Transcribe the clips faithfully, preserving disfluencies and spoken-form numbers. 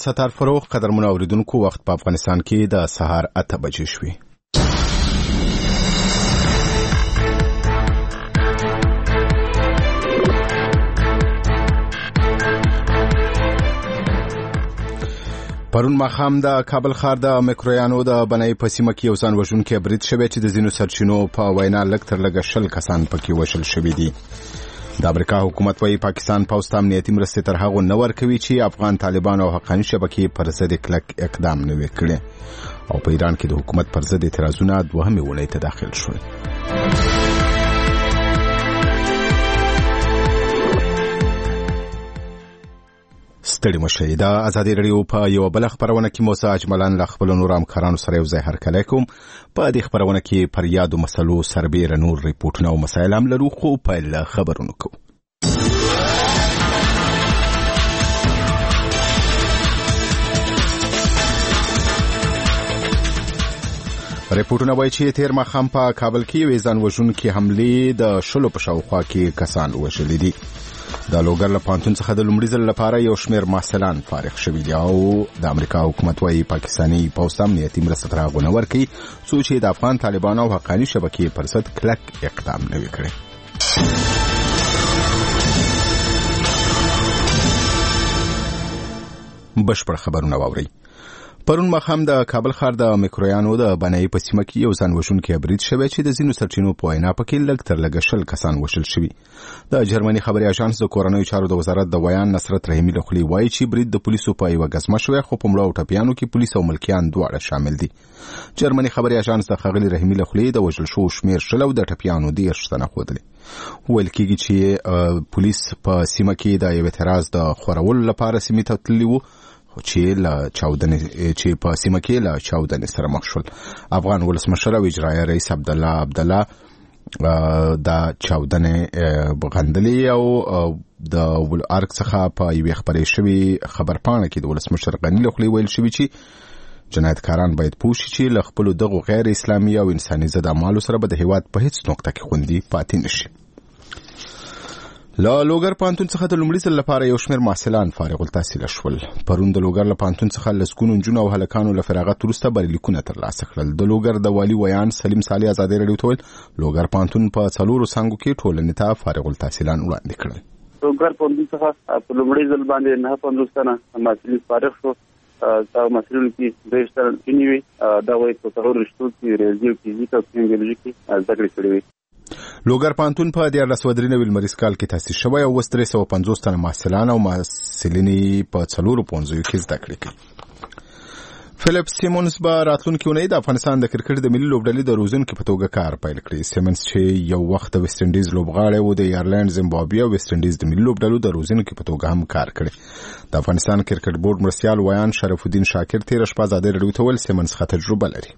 ستار فروغ. قدرمنو اوریدونکو، وخت په افغانستان کې د سهار اته بجې شوې. پرون ماښام د کابل ښار د میکرویانو د بنای په سیمه کې یو ځان وژونکی برید شوی چې د ځینو سرچینو په وینا لږ تر لږه شل کسان پکې وژل شوي دي. د امریکا حکومت وايي پاکستان پوځ ته امنیتي مرستې تر هغو نه ورکوي چې افغان طالبان او حقاني شبکې پر ضد کلک اقدام نه وي کړی. او په ایران کې د حکومت پر ضد اعتراضونه دوهمې اونۍ ته داخل شول. ستړي مشئ. د ازادي رادیو په یو بل خبرونه کې موسی اجملان له خپل نور همکارانو سره یو ځای هرکلی کوم. په دې خبرونه کې پر یادو مسلو سربیره نور ریپورټونه او مسایل هم لرو، خو پیل خبرونه کوو. ریپورټونه وایي چې تیر ماښام په کابل کې یوې ځان وژونکې حملې د شلو په شاوخوا کې کسان وژلي دي. د لوګر له پانتون څخه د لومړي ځل لپاره یو شمېر محصلان فارغ شوي دي او د امریکا حکومت وايي پاکستاني پوځ ته امنیتي مرسته تر هغو نه ورکوي څو چې د افغان طالبانو او حقاني شبکې پر ضد کلک اقدام نه وي کړی. بشپړ خبرونه واورئ. پرون ماښام د کابل ښار د میکرویانو د بنای په سیمه کې یو ځان وژونکی برید شوی چې د ځینو سرچینو په وینا پکې لږ تر لږه شل کسان وژل شوي. د جرمني خبري اژانس د کورنیو چارو د وزارت د ویان نصرت رحیمي له خولې وایي چې برید د پولیسو په یوه ګزمه شوی، خو په مړو او ټپیانو کې پولیس او ملکیان دواړه شامل دي. جرمني خبري اژانس د ښاغلي رحیمي له خولې د وژل شوو شمېر شل او د ټپیانو دېرش تنه ښودلی. ویل کېږي چې پولیس په سیمه کې د یو اعتراض د خورولو لپاره سیمې ته تللي وو چې له چاودنې چې په سیمه کې له چاودنې سره مخ شول. افغان ولسمشر او اجرایه رئیس عبدالله عبدالله د چاودنې غندلې او د ارګ څخه په یوې خبرې شوې خبرپاڼه کې د ولسمشر غني له خولې ویل شوي چې جنایتکاران باید پوه شي چې له خپلو دغو غیر اسلامي او انساني ضد اعمالو سره به د هېواد په هیڅ نقطه کې خوندي پاتې نشي. له لوګر پانتون څخه د لومړي ځل لپاره یو شمېر محصلان فارغ التحصیله شول. پرون د لوګر له پانتون څخه لسګونو نجونو او هلکانو له فراغت وروسته بریلیکونه ترلاسه کړل. د لوګر د والي ویان سلیم صالح ازادي راډیو ته ویل لوګر پانتون په څلورو څانګو کې ټولنې ته فارغ التحصیلان وړاندې کړل. لوګر پانتون څخه په لومړي ځل باندې نه پنځوس تنه محصلین فارغ شو. دا محصلین کې دېرش تنه نجونې وي. دا وایي په څلورو رشتو کې ریاضي او فزیک او کیمیالوژي کې زده کړې کړې وي. لوګر پانتون په دیارلس سوه درې نوي لمریز کال کې تاسیس شوی او اوس درې سوه پنځوس تنه محصلان او محصلینې په څلورو پوهنځیو کې زده کړې کوي. فلیپ سیمونز به راتلونکې اونۍ د افغانستان د کرکټ د ملي لوبډلې د روزونکي په توګه کار پیل کړي. سیمونز چې یو وخت د ویسټ انډیز لوبغاړی و، د ایرلند، زیمبابوې او ویسټ انډیز د ملي لوبډلو د روزونکي په توګه هم کار کړی. د افغانستان کرکټ بورډ مرستیال ویان شرف الدین شاکر تېره شپه ازادي راډیو ته ویل سیمونز ښه تجربه لري.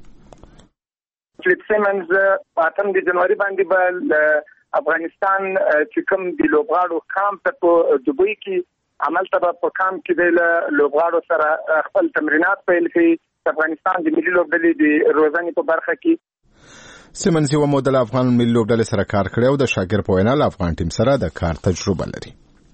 فلیپ سیمنز په اتم د جنوري باندې به افغانستان چې کوم د لوبغاړو کامپ په دوبۍ کې عمل ته په کامپ کې د لوبغاړو سره خپل تمرینات پیل کړي. افغانستان د ملي لوبډلې د روزنې په برخه کې سیمنز یو مودل افغان ملي لوبډلې سره کار کړی او د شاګر په وینا له افغان ټیم سره د کار تجربه لري.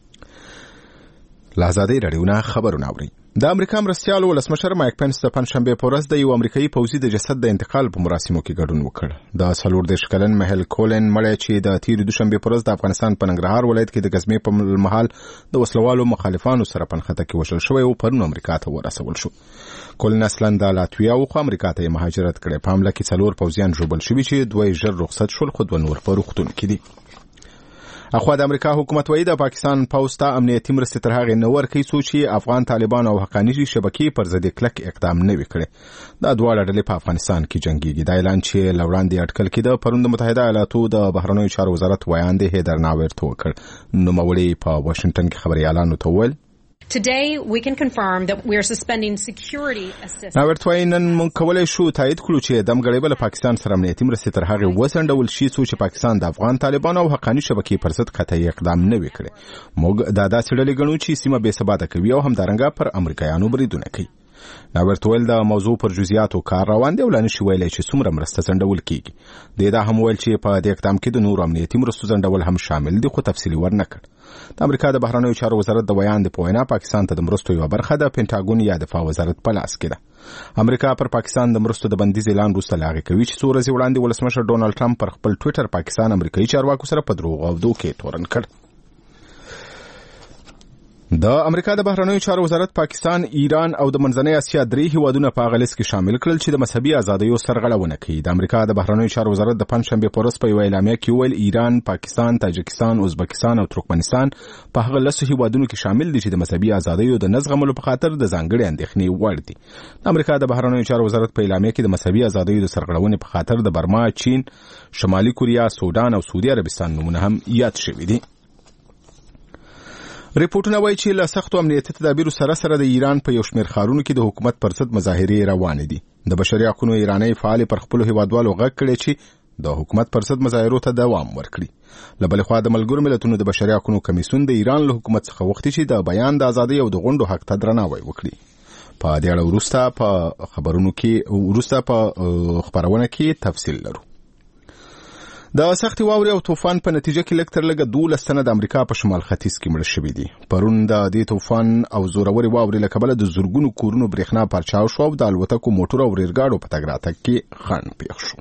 له ازادي راډیو نه خبرونه اورئ. د امریکا مرستیال ولسمشر مایک پنس د پنځشنبې په ورځ د یو امریکایي پوځي د جسد د انتقال په مراسمو کې ګډون وکړ. د څلور دېرش کلن مهل کولن مړی چې د تېرې دوشنبې په ورځ د افغانستان په ننګرهار ولایت کې د ګزمې په مهال د وسلوالو مخالفانو سره په نښته کې وژل شوی او پرون امریکا ته ورسول شو. کولن اصلا د لاتویا او خو امریکا ته مهاجرت کړی. په حمله کې څلور پوځیان ژوبل شوي چې دوی ژر رخصت شول، خو دوه نور په روغتون کې دي. اخوا د امریکا حکومت وایي د پاکستان پوځ ته امنیتي مرستې تر هغې نه ورکوي څو چې افغان طالبان او حقاني شبکې پر ضد کلک اقدام نه وي کړی. دا دواړه ډلې په افغانستان کې جنګېږي. دا اعلان چې له وړاندې اټکل کېده پرون د متحده ایالاتو د بهرنیو چارو وزارت ویان دی هیدر ناورت وکړ. نوموړي په واشنګټن کې خبريالانو ته وویل Today we can confirm that we are suspending security assistance. ناورت وایي نن موږ کولی شو تایید کړو چې دمګړۍ به له پاکستان سره امنیتي مرستې تر هغې وځنډول شي څو چې پاکستان د افغان طالبانو او حقاني شبکې پر ضد قطعي اقدام نه وي کړی. موږ دا داسې ډلې ګڼو چې سیمه بې ثباته کوي او همدارنګه پر امریکایانو بریدونه کوي. ناورت ویل د موضوع پر جزئیاتو کار روان دی او لنشي ویلای چې څومره مرسته ځنډول کیږي. د دا هم ویل چې په دې اقدام کې د نور امنیتي مرستو ځنډول هم شامل دي، خو تفصیلي ورنکړ. د امریکا د بهرنیو چارو وزارت د بیان د پوینا پاکستان ته د مرستو یو برخه د پینټاګون یا دفاع وزارت په لاس کې ده. امریکا پر پاکستان د مرستو د بندیز اعلان وروسته لاغې کوي چې څو ورځې وړاندې ولسمشر ډونالد ټرمپ پر خپل ټویټر پاکستان امریکایي چارواکو سره په دروغ او دوکې تورن کړ. د امریکا د بهرنیو چارو وزارت پاکستان، ایران او د منځنۍ اسیا درې هیوادونه په هغه لیست کې شامل کړل چې د مذهبي ازادیو سرغړونه کوي. د امریکا د بهرنیو چارو وزارت د پنځشنبه په ورځ په یوه اعلامیه کې ویل ایران، پاکستان، تاجکستان، ازبکستان او ترکمنستان په هغه لسو هیوادونو کې شامل دي چې د مذهبي ازادیو د نزغملو په خاطر د ځانګړي اندېښنې وړ دي. د امریکا د بهرنیو چارو وزارت په اعلامیه کې د مذهبي ازادیو د سرغړونې په خاطر د برما، چین، شمالي کوریا، سودان او سعودي عربستان نومونه هم یاد شوي دي. ریپورتونه وایي چې له سختو امنیتي تدابیرو سره سره د ایران په یو شمېر ښارونو کې د حکومت پر ضد مظاهرې روانې دي. د بشري حقوقو ایراني فعالې پر خپلو هیوادوالو غږ کړی چې د حکومت پر ضد مظاهرو ته دوام ورکړي. له بلې خوا د ملګرو ملتونو د بشري حقوقو کمیسیون د ایران له حکومت څخه غوښتي چې د بیان د ازادۍ او د غونډو حق ته درناوی وکړي. په دې اړه وروسته په خبرونو کې وروسته په خبرونه کې تفصیل لرو. د سختي واورې او طوفان په نتیجه کې لږ تر لږه دولس تنه د امریکا په شمال ختیځ کې مړه شوي دي. پرون د دې طوفان او زورورې واورې له کبله د زرګونو کورونو برېښنا پرچاو شو او د الوتکو، موټرو او ریلګاډو په تګ راتګ کې خنډ پېښ شو.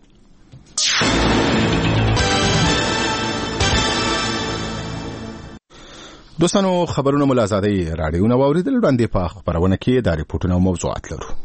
دوستانو، خبرونه مو له ازادۍ راډیو نه واورېدل. وړاندې په خپرونه کې دا ریپورټونه او موضوعات لرو.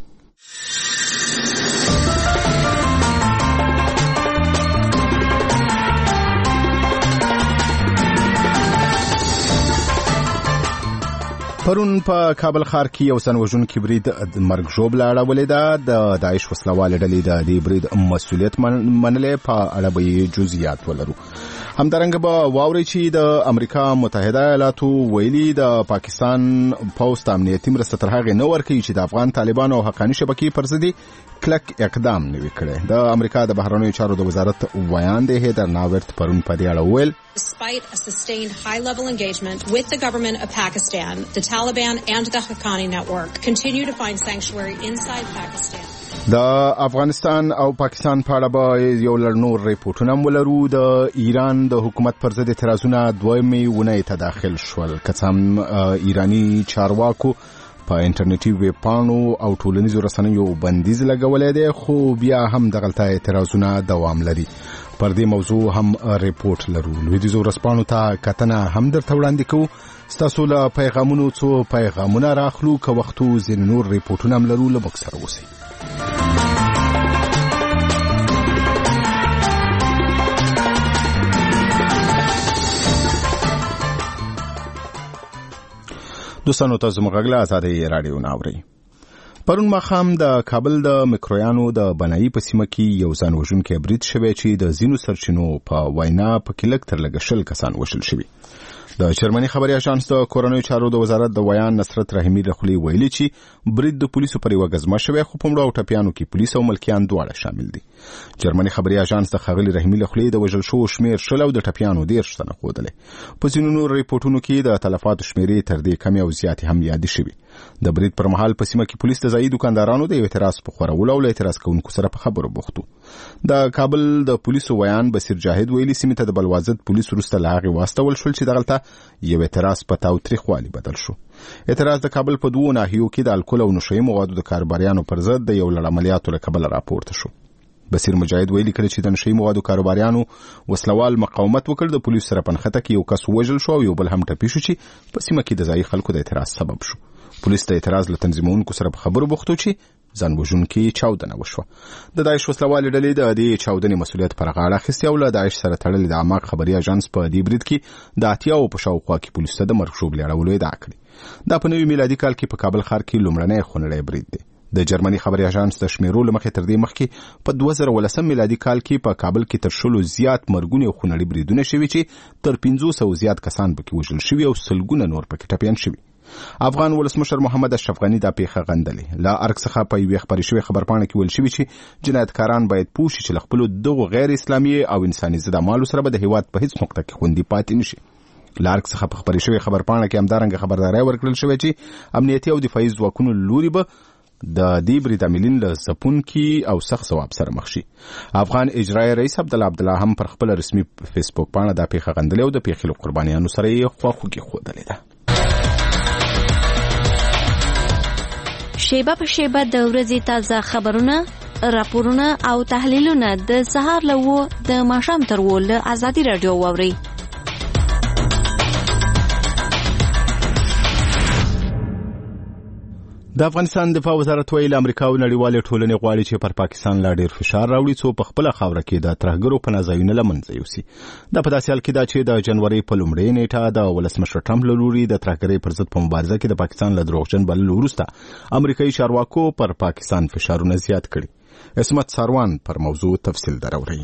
پرون په کابل ښار کې یو ځانوژونکی برید د مرګ ژوبله اړولې ده. د داعش وسلوالې ډلې د دې برید مسؤلیت منلی، په اړه به یې جزئیات ولرو. همدارنګه به واورئ چې د امریکا متحده ایالاتو ویلي د پاکستان پوځ ته امنیتي مرسته تر هغې نه ورکوي چې د افغان طالبانو او حقاني شبکې پر ضد کلک اقدام نه وي کړی. د امریکا د بهرنیو چارو د وزارت ویان دی هیدر ناورت پرون په دې اړه وویل Despite a sustained high-level engagement with the government of Pakistan, the Taliban and the Haqqani network continue to find sanctuary inside Pakistan. د افغانستان او پاکستان په اړه به یو لړ نور ریپورټونه هم ولرو. د ایران د حکومت پر ضد اعتراضونه دویمې اونۍ ته داخل شول، که څه هم ایراني چارواکو په انټرنیټي ویب پاڼو او ټولنیزو رسنیو بندیز لګولی دی، خو بیا هم دغلته اعتراضونه دوام لري. پر دې موضوع هم ریپورټ لرو. لویدیځو ورځپاڼو ته کتنه هم درته وړاندې کوو. ستاسو له پیغامونو څو پیغامونه راخلو، که وخت و ځینې نور ریپورټونه هم لرو. له موږ سره اوسئ. دوستانو، تاسو موږ غږ له ازادۍ راډیو نه اورئ. پرون ماښام د کابل د مکرویانو د بنایي په سیمه کې یو ځانوژونکی برید شوی چې د ځینو سرچینو په وینا پکې لږ تر لږه شل کسان وژل شوي. د جرمني خبري اژانس د کورنیو چارو د وزارت د ویان نصرت رحیمي له خولې ویلي چې برید د پولیسو پر یوه ګزمه شوی، خو په مړو او ټپیانو کې پولیس او ملکیان دواړه شامل دي. جرمني خبري اژانس د ښاغلي رحیمي له خولې د وژل شوو شمېر شل او د ټپیانو دېرش تنه ښودلی. په ځینو نورو ریپورټونو کې د تلفاتو شمېرې تر دې کمې او زیاتې هم یادې شوي. د برید پر مهال په سیمه کې پولیس د ځایي دوکاندارانو د یو اعتراض په خورولو او له اعتراض کوونکو سره په خبرو بوخت وو. د کابل د پولیسو ویان بصیر جاهد ویلي سیمې ته د بلوازد پولیس وروسته له هغې واستول شول چې دغلته یو اعتراض په تاوتریخوالي بدل شو. اعتراض د کابل په دوو ناحیو کې د الکول او نشهیي موادو د کاروباریانو پر ضد د یو لړ عملیاتو له کبله راپورته شو. بصیر مجاهد ویلي کله چې د نشهیي موادو کاروباریانو وسلوال مقاومت وکړ، د پولیسو سره په نښته کې یو کس ووژل شو او یو بل هم ټپي شو چې په سیمه کې د ځایي خلکو د اعتراض سبب شو. پولیس د اعتراض له تنظیمونکو سره په خبرو بوخت و چې ځانوژونکي چاودنه وشوه. د داعش وسلوالې ډلې د دې چاودنې مسؤلیت پر غاړه اخیستی او له داعش سره تړلې د عماق خبري اژانس په دې برید کې د اتیاوو په شاوخوا کې پولیسو ته د مرګ ژوبلې اړولو ادعا کړې. دا په نوي میلادي کال کې په کابل ښار کې لومړنی خونړی برید دی. د جرمني خبري اژانس د شمیرو له مخې تر دې مخکې په دوه زره ولسم میلادي کال کې په کابل کې تر شلو زیات مرګونې او خونړي بریدونه شوي چې تر پنځو سوو زیات کسان پکې وژل شوي او سلګونه نور پکې ټپیان شوي. افغان ولسمشر محمد اشرف غني دا پیښه غندلې. له ارګ څخه په یوې خپرې شوې خبرپاڼه کې ویل شوي چې جنایتکاران باید پوه شي چې له خپلو دغو غیر اسلامي او انساني ضد اعمالو سره به د هېواد په هیڅ نقطه کې خوندي پاتې نشي. له ارګ څخه په خپرې شوې خبرپاڼه کې همدارنګه خبرداری ورکړل شوې چې امنیتي او دفاعي ځواکونو لوري به د دې برید عاملین له ځپونکي او سخت ځواب سره مخ شي. افغان اجرایي رئیس عبدالله عبدالله هم پر خپل رسمي فیسبوک پاڼه دا پیښه غندلې او د پیښې له قربانیانو سره یې خواخوږي ښودلې ده. شیبه په شیبه د ورځې تازه خبرونه، راپورونه او تحلیلونه د سهار له و د ماښام تر و له ازادي راډیو واورئ. د افغانستان دفاع وزارت ویلي امریکا او نړیوالې ټولنې غواړي چې پر پاکستان لا ډیر فشار راوړي څو په خپله خاوره کې د ترهګرو پناه ځایونه له منځه یوسي. دا په داسې حال کې ده چې د جنوري په لومړۍ نیټه د ولسمشر ټرمپ له لوري د ترهګرۍ پر ضد په مبارزه کې د پاکستان له دروغجن بللو وروسته امریکایي چارواکو پر پاکستان فشارونه زیات کړي. عصمت ساروان پر موضوع تفصیل دراوړي.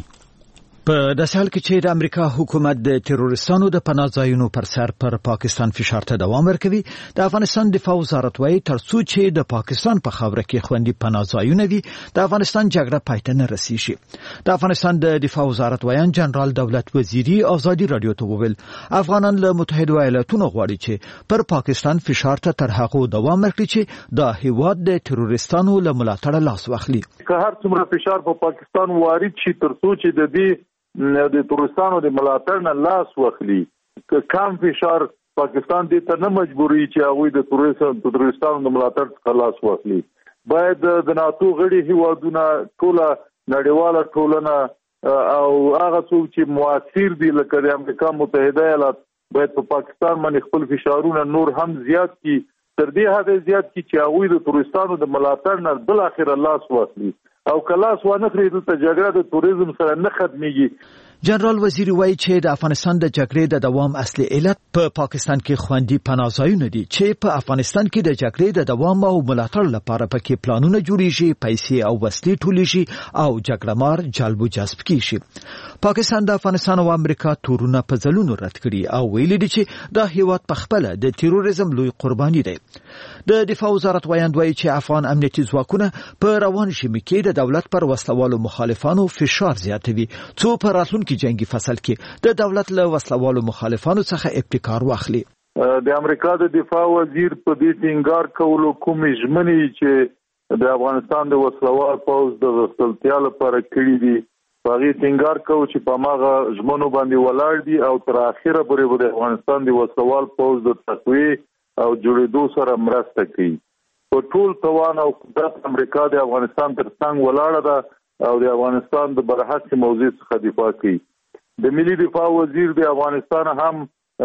په داسې حال کې چې د امریکا حکومت د تروریستانو د پناه ځایونو پر سر پر پاکستان فشار ته دوام ورکوي، د افغانستان دفاع وزارت وايي تر څو چې د پاکستان په خاوره کې خوندي پناه ځایونه وي د افغانستان جګړه پای ته نه رسیږي. د افغانستان د دفاع وزارت وایي جنرال دولت وزیری ازادي رادیو ته وویل افغانان له متحده ایالاتونو غواړي چې پر پاکستان فشار ته تر هغه دوام ورکړي چې د هیواد د تروریستانو له ملاتړ لاس واخلي. که هر څومره فشار په پاکستان وارد شي تر څو چې د دې د تورستانو د ملاتړ نه لاس واخلي، که کم فشار پاکستان دې ته نه مجبوري چې هغوی د تورستانو د ملاتړ څخه لاس واخلي. باید د ناتو غړي هیوادونه ټوله نړیواله ټولنه او هغه څوک چې موثر دي لکه د امریکا متحده ایالات باید په پاکستان باندې خپل فشارونه نور هم زیات کړي، تر دې حد زیات کړي چې هغوی د تورستانو د ملاتړ نه بل اخر لاس واخلي او کلاس وانه خري د جګړه د توریزم سره نه ختميږي. جنرال وزیری وایي چې د افغانستان د جګړې د دوام اصلي علت په پاکستان کې خوندي پناه ځایونه دي چې په افغانستان کې د جګړې د دوام او ملاتړ لپاره پکې پلانونه جوړیږي، پیسې او وسلې ټولېږي او جګړه مار جلب و جذب کیږي. پاکستان د افغانستان او امریکا تورونه په ځلونو رد کړي او ویلي دي چې د هیواد په خپل د تروریزم لوی قرباني دی. د دفاع وزارت وایي چې افغان امنیتي ځواکونه په روان ژمي کې د دولت پر وسلوالو مخالفانو فشار زیاتوي څو په راتلونکي جنگي فصل کې د دولت له وسلوالو مخالفانو څخه ابتکار واخلي. د امریکا د دفاع وزیر په دې ټینګار کولو کومې ژمنې چې د افغانستان د وسلوال پوځ د غښتلتیا لپاره کړي دي په هغې ټینګار کوو چې په هماغه ژمنو باندې ولاړ دي او تر اخره پورې به د افغانستان د وسلوال پوځ د تقویې او جوړېدو سره مرسته کوي. په ټول توان او قدرت امریکا د افغانستان تر څنګ ولاړه ده او د افغانستان د برحق موضوع څخه دفاع کوي. د ملي دفاع وزیر د افغانستان هم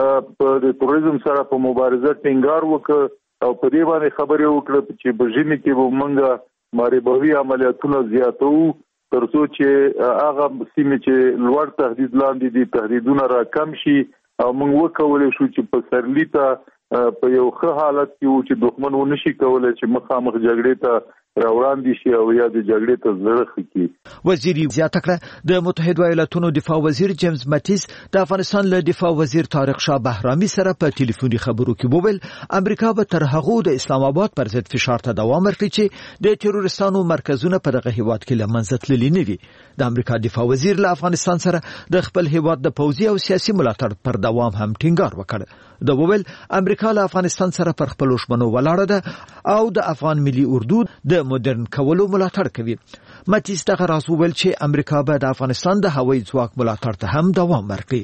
په د توریزم سره په مبارزه ټینګار وکړ او په دې باندې خبرې وکړه چې په ژمي کې به موږ ماربوي عملیاتونه زیاتو تر څو چې هغه سیمې چې لوړ تهدید لاندې دي تهدیدونه را کم شي او موږ وکولای شو چې په سرلی ته په یو ښه حالت کې و چې دښمن ونشي کولای چې مخامخ جګړې ته راوړاندې شي او یا د جګړې ته زړه ښه کړي. وزیري زیاته کړه د متحده ایالاتونو دفاع وزیر جیمز ماتیس د افغانستان له دفاع وزیر طارق شاه بهرامي سره په ټلیفوني خبرو کې وویل امریکا به تر هغه د اسلام آباد پر ضد فشار ته دوام ورکړي چې د تروریستانو مرکزونه په دغه هیواد کې له منځه تللي نه وي. د امریکا دفاع وزیر له افغانستان سره د خپل هیواد د پوځي او سیاسي ملاتړ پر دوام هم ټینګار وکړ. د وویل امریکا له افغانستان سره پر خپل ژمنو ولاړه ده او د افغان ملي اردو د مدرن کولو ملاتړ کوي. ماتیس دغه راز وویل چې امریکا به د افغانستان د هوایي ځواک ملاتړ ته هم دوام ورکړي.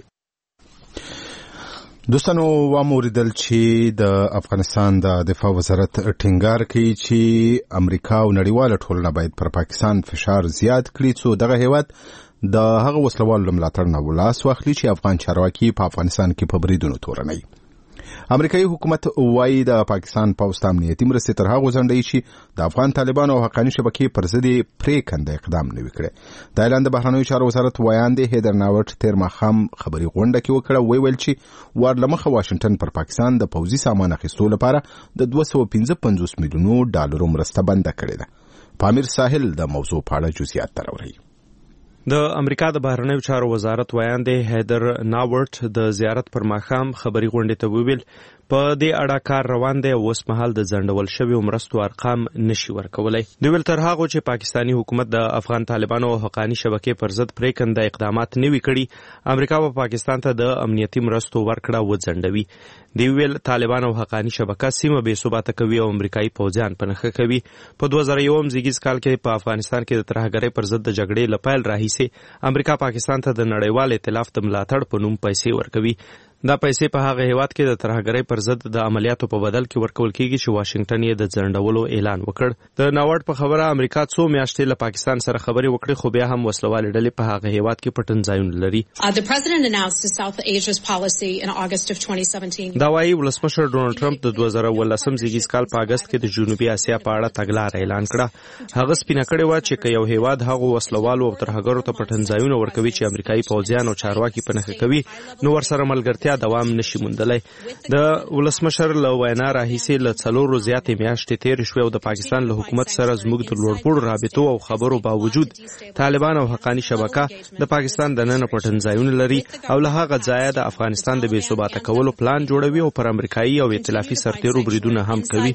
دوستانو واموریدل چې د افغانستان د دفاع وزارت ټینګار کوي چې امریکا او نړیواله ټولنه باید پر پاکستان فشار زیات کړي څو دغه هیواد د هغه وسلوالو ملاتړ نه ولاس واخلي چې افغان چارواکي په افغانستان کې په بریدونو تورنوي. امریکایي حکومت وايي د پاکستان پوځ ته امنیتي مرستې تر هغو ځنډوي چې د افغان طالبانو او حقاني شبکې پر ضد یې پرېکنده اقدام نه وي کړی. د اعلان د بهرنیو چارو وزارت ویاندې هیدر ناوټ تېر ماښام خبري غونډه کې وکړه ویل چې وار له مخه واشنګټن پر پاکستان د پوځي سامان اخیستو لپاره د دوه سوه پنځه پنځوس میلیونو ډالرو مرسته بنده کړې ده. پامیر ساحل د موضوع په اړه جزئیات راوړي. د امریکا د بهرنیو چارو وزارت ویاندې هیدر ناوټ د زیارت پر ماښام خبري غونډې ته وویل په دې اړه کار روان دی او اوس مهال د ځنډول شویو مرستو ارقام نشي ورکولی. دوی ویل تر هغو چې پاکستاني حکومت د افغان طالبانو او حقاني شبکې پر ضد پرېکنده اقدامات نه وي کړي، امریکا به پاکستان ته د امنیتي مرستو ورکړه وځنډوي. دوی ویل طالبان او حقاني شبکه سیمه بې ثباته کوي او امریکایي پوځیان په نښه کوي. په دوه زره یوم زیږیز کال کې په افغانستان کې د ترهګرۍ پر ضد د جګړې له پیل راهیسې امریکا پاکستان ته د نړیوال ائتلاف د ملاتړ په نوم پیسې ورکوي. دا پیسې په هغه هیواد کې د ترهګرۍ پر ضد د عملیاتو په بدل کې ورکول کیږي چې واشنگټن یې د ځنډولو اعلان وکړ. د ناوړ په خبره امریکا څو میاشتې له پاکستان سره خبرې وکړې، خو بیا هم وسلوالې ډلې په هغه هیواد کې پټنځایونه لري. دا وايي ولسمشر ډونالډ ټرمپ د دوه زره اوولسم زیږیز کال په اگست کې د جنوبي اسیا په اړه تګلاره اعلان کړه. هغه سپینه کړې وه چې که یو هیواد هغو وسلوالو او ترهګرو ته پټنځایونه ورکوي چې امریکایي پوځیان او چارواکي په نښه کوي، نو ورسره ملګرتیا دوام نشي موندلی. د ولسمشر له وینا راهیسې له څلورو زیاتې میاشتې تېرې شوې او د پاکستان له حکومت سره زموږ د لوړپوړو رابطو او خبرو باوجود طالبان او حقاني شبکه د پاکستان دننه پټنځایونه لري او له هغه ځایه د افغانستان د بې ثباته کولو پلان جوړوي او پر امریکایي او ائتلافي سرتیرو بریدونه هم کوي.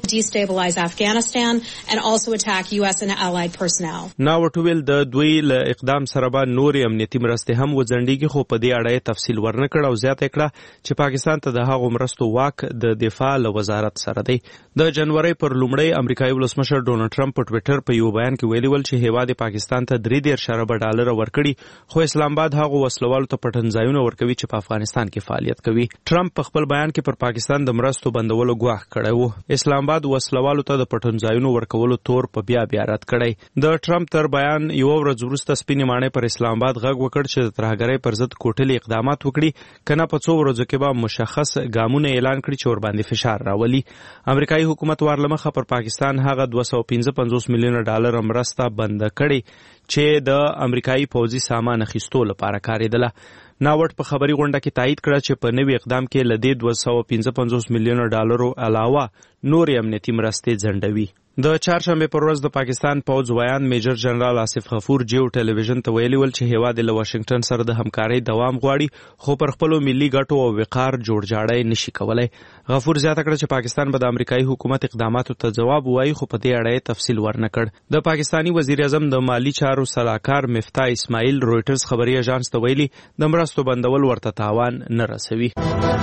ناوټویل د دوی له اقدام سره به نورې امنیتي مرستې هم وځنډېږي، خو په دې اړه یې تفصیل ورنه کړ او زیاته کړه چې پاکستان ته د هغو مرستو واک د دفاع له وزارت سره دی. د جنوري پر لومړۍ امریکایي ولسمشر ډونالډ ټرمپ په ټویټر په یو بیان کې ویلي ول چې هیواد پاکستان ته درې دېرش اربه ډالره ورکړي، خو اسلام آباد هغو وسلوالو ته پټنځایونه ورکوي چې په افغانستان کې فعالیت کوي. ټرمپ په خپل بیان کې پر پاکستان د مرستو بندولو ګواښ کړی و. اسلام آباد وسلوالو ته د پټنځایونو ورکولو تور په بیا بیا رد کړی. د ټرمپ تر بیان یوه ورځ وروسته سپینې ماڼۍ پر اسلام آباد غږ وکړ چې د ترهګرۍ پر ضد کوټلي اقدامات وکړي، که نه په څو ورځو کې به مشخص ګامونه اعلان کړي چې ورباندې فشار راولي. امریکایي حکومت ورلمخه پر پاکستان هغه دوه سوه پنځه پنځوس میلیونه ډالر مرسته بنده کړي چې د امریکایي پوځي سامان اخیستو لپاره کارېدله. ناوټ په خبري غونډه کې تایید کړه چې په نوي اقدام کې له دې دوه سوه پنځه پنځوس میلیونه ډالرو علاوه نورې امنیتي مرستې ځنډوي. د چهارشنبې پر ورځ د پاکستان پوځ ویان میجر جنرال آصف غفور جیو ټلویزیون ته ویلي ول چې هیواد له واشنگټن سره د همکارۍ دوام غواړي، خو پر خپلو ملي ګټو او وقار جوړجاړی نشي کولی. غفور زیاته کړه چې پاکستان به د امریکایي حکومت اقداماتو ته ځواب ووایي، خو په دې اړه یې تفصیل ورنه کړ. د پاکستاني وزیر اعظم د مالی چارو سلاکار مفتاح اسماعیل رویټرز خبري اژانس ته ویلي د مرستو بندول ورته تاوان نه رسوي.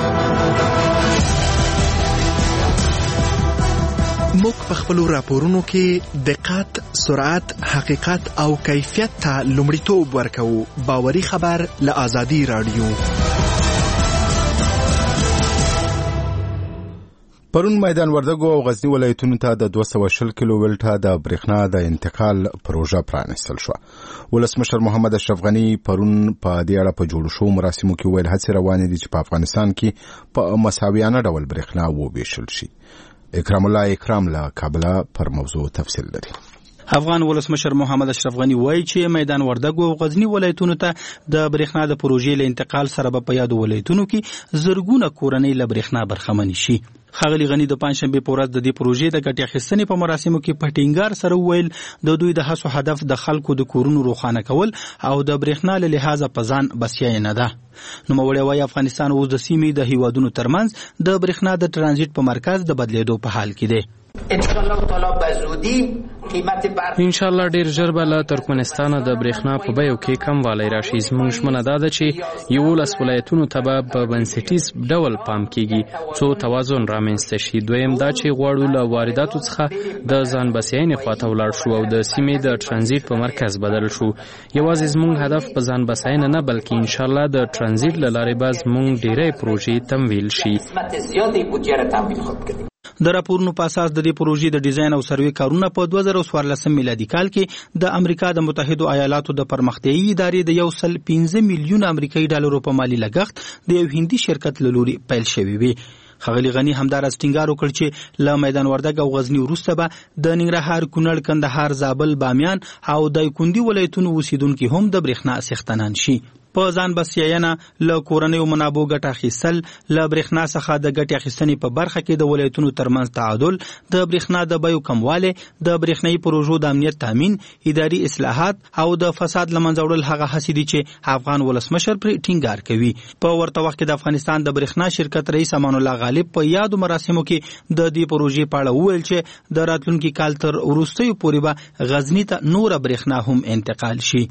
موږ په خپلو راپورونو کې دقت، سرعت، حقیقت او کیفیت ته لومړیتوب ورکوو. باوري خبر له آزادي رادیو. پرون میدان وردګو او غزنی ولایتونو ته د دوه سوه شل کیلو ولټه د برېښنا د انتقال پروژه پرانستل شوه. ولسمشر محمد اشرف غني پرون په دې اړه په جوړ شوو مراسمو کې ویل هڅې روانې دي چې په افغانستان کې په مساویانه ډول برېښنا وویشل شي. اکرام الله اکرام له کابل پر موضوع تفصیل لري. افغان ولسمشر محمد اشرف غني وایي چې میدان وردګو او غزنی ولایتونو ته د برېښنا د پروژې له انتقال سره به په یادو ولایتونو کې زرګونه کورنۍ له برېښنا برخمن شي. ښاغلي غني د پنځشنبې په ورځ د دې پروژې د ګټې اخیستنې په مراسمو کې په ټینګار سره وویل د دوی د هڅو هدف د خلکو د کورونو روښانه کول او د برېښنا له لحاظه په ځان بسیا نه ده. نوموړی وایي افغانستان اوس د سیمې د هیوادونو ترمنځ د برېښنا د ترانزیت په مرکز د بدلیدو په حال کې دی. ان شاء الله تعالی بزودی قیمت برق ان شاء الله ډیر ژر به له ترکمنستان د برېښنا په بیو کې کم والی راشي. زموږ ژمنه دا ده چې یولس ولایتونو ته به په بنسټیز ډول پام کیږي څو توازن رامنځته شي. دویم دا چې غواړو له وارداتو څخه د ځان بسیاینې خواته ولاړ شو او د سیمې د ترانزیت په مرکز بدل شو. یوازې زموږ هدف په ځان بسیاینه نه بلکې ان شاء الله د ترانزیت له لارې به زموږ ډیری پروژې تمویل شي. د راپورونو په اساس د دې پروژې د ډیزاین او سروې کارونه په دوه زره څوارلسم میلادي کال کې د امریکا د متحده ایالاتو د پرمختیایي ادارې د یو سل پنځه میلیونه امریکایي ډالرو په مالی لګښت د یو هندي شرکت له لوري پیل شوی وي. ښاغلي غني همداراز ټینګار وکړ چې له میدان وردګ او غزنی وروسته به د ننګرهار، کونړ، کندهار، زابل، بامیان او دایکنډي ولایتونو اوسیدونکي هم د برېښنا څښتنان شي. په ځان بسیاینه له کورنیو منابعو ګټه اخیستل، له برېښنا څخه د ګټې اخیستنې په برخه کې د ولایتونو ترمنځ تعادل، د برېښنا د بیو کموالی، د برېښنايي پروژو د امنیت تامین، اداري اصلاحات او د فساد له منځه وړل هغه هڅې دي چې افغان ولسمشر پرې ټینګار کوي. په ورته وخت کې د افغانستان د برېښنا شرکت رئیس امان الله غالب په یادو مراسمو کې د دې پروژې په اړه وویل چې د راتلونکي کال تر وروستیو پورې به غزني ته نوره برېښنا هم انتقال شي.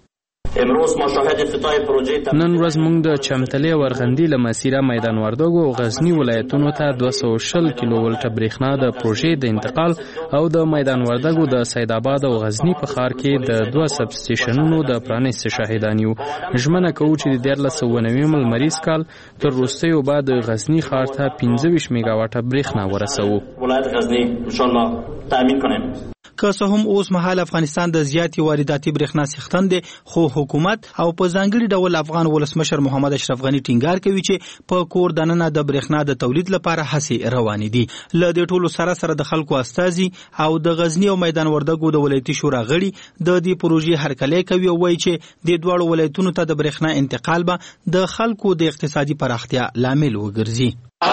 نن ورځ موږ د چمتلې او ارغندې له مسیره میدان وردګو او غزنی ولایتونو ته دوه سوه او شل کیلو ولټه برېښنا د پروژې د انتقال او د میدان وردګو د سید آباد او غزنی په ښار کې د دوه سب سټیشنونو د پرانیست شاهدان یو. ژمنه کوو چې د دیارلس سوه نوي لمریز کال تر وروستیو بعد غزنی ښار ته پنځه ویشت میگا واټه برېښنا ورسوو. ولایت غزنی ان شاء الله تامین کنیم. که څه هم اوس مهال افغانستان د زیاتې وارداتي برېښنا څښتن دی، خو حکومت او په ځانګړي ډول افغان ولسمشر محمد اشرف غني ټینګار کوي چې په کور دننه د برېښنا د تولید لپاره هڅې روانې دي. له دې ټولو سره سره د خلکو استازي او د غزنی او میدان وردګو د ولایتي شورا غړي د دې پروژې هرکلی کوي او وایي چې د دواړو ولایتونو ته د برېښنا انتقال به د خلکو د اقتصادي پراختیا لامل وګرځي.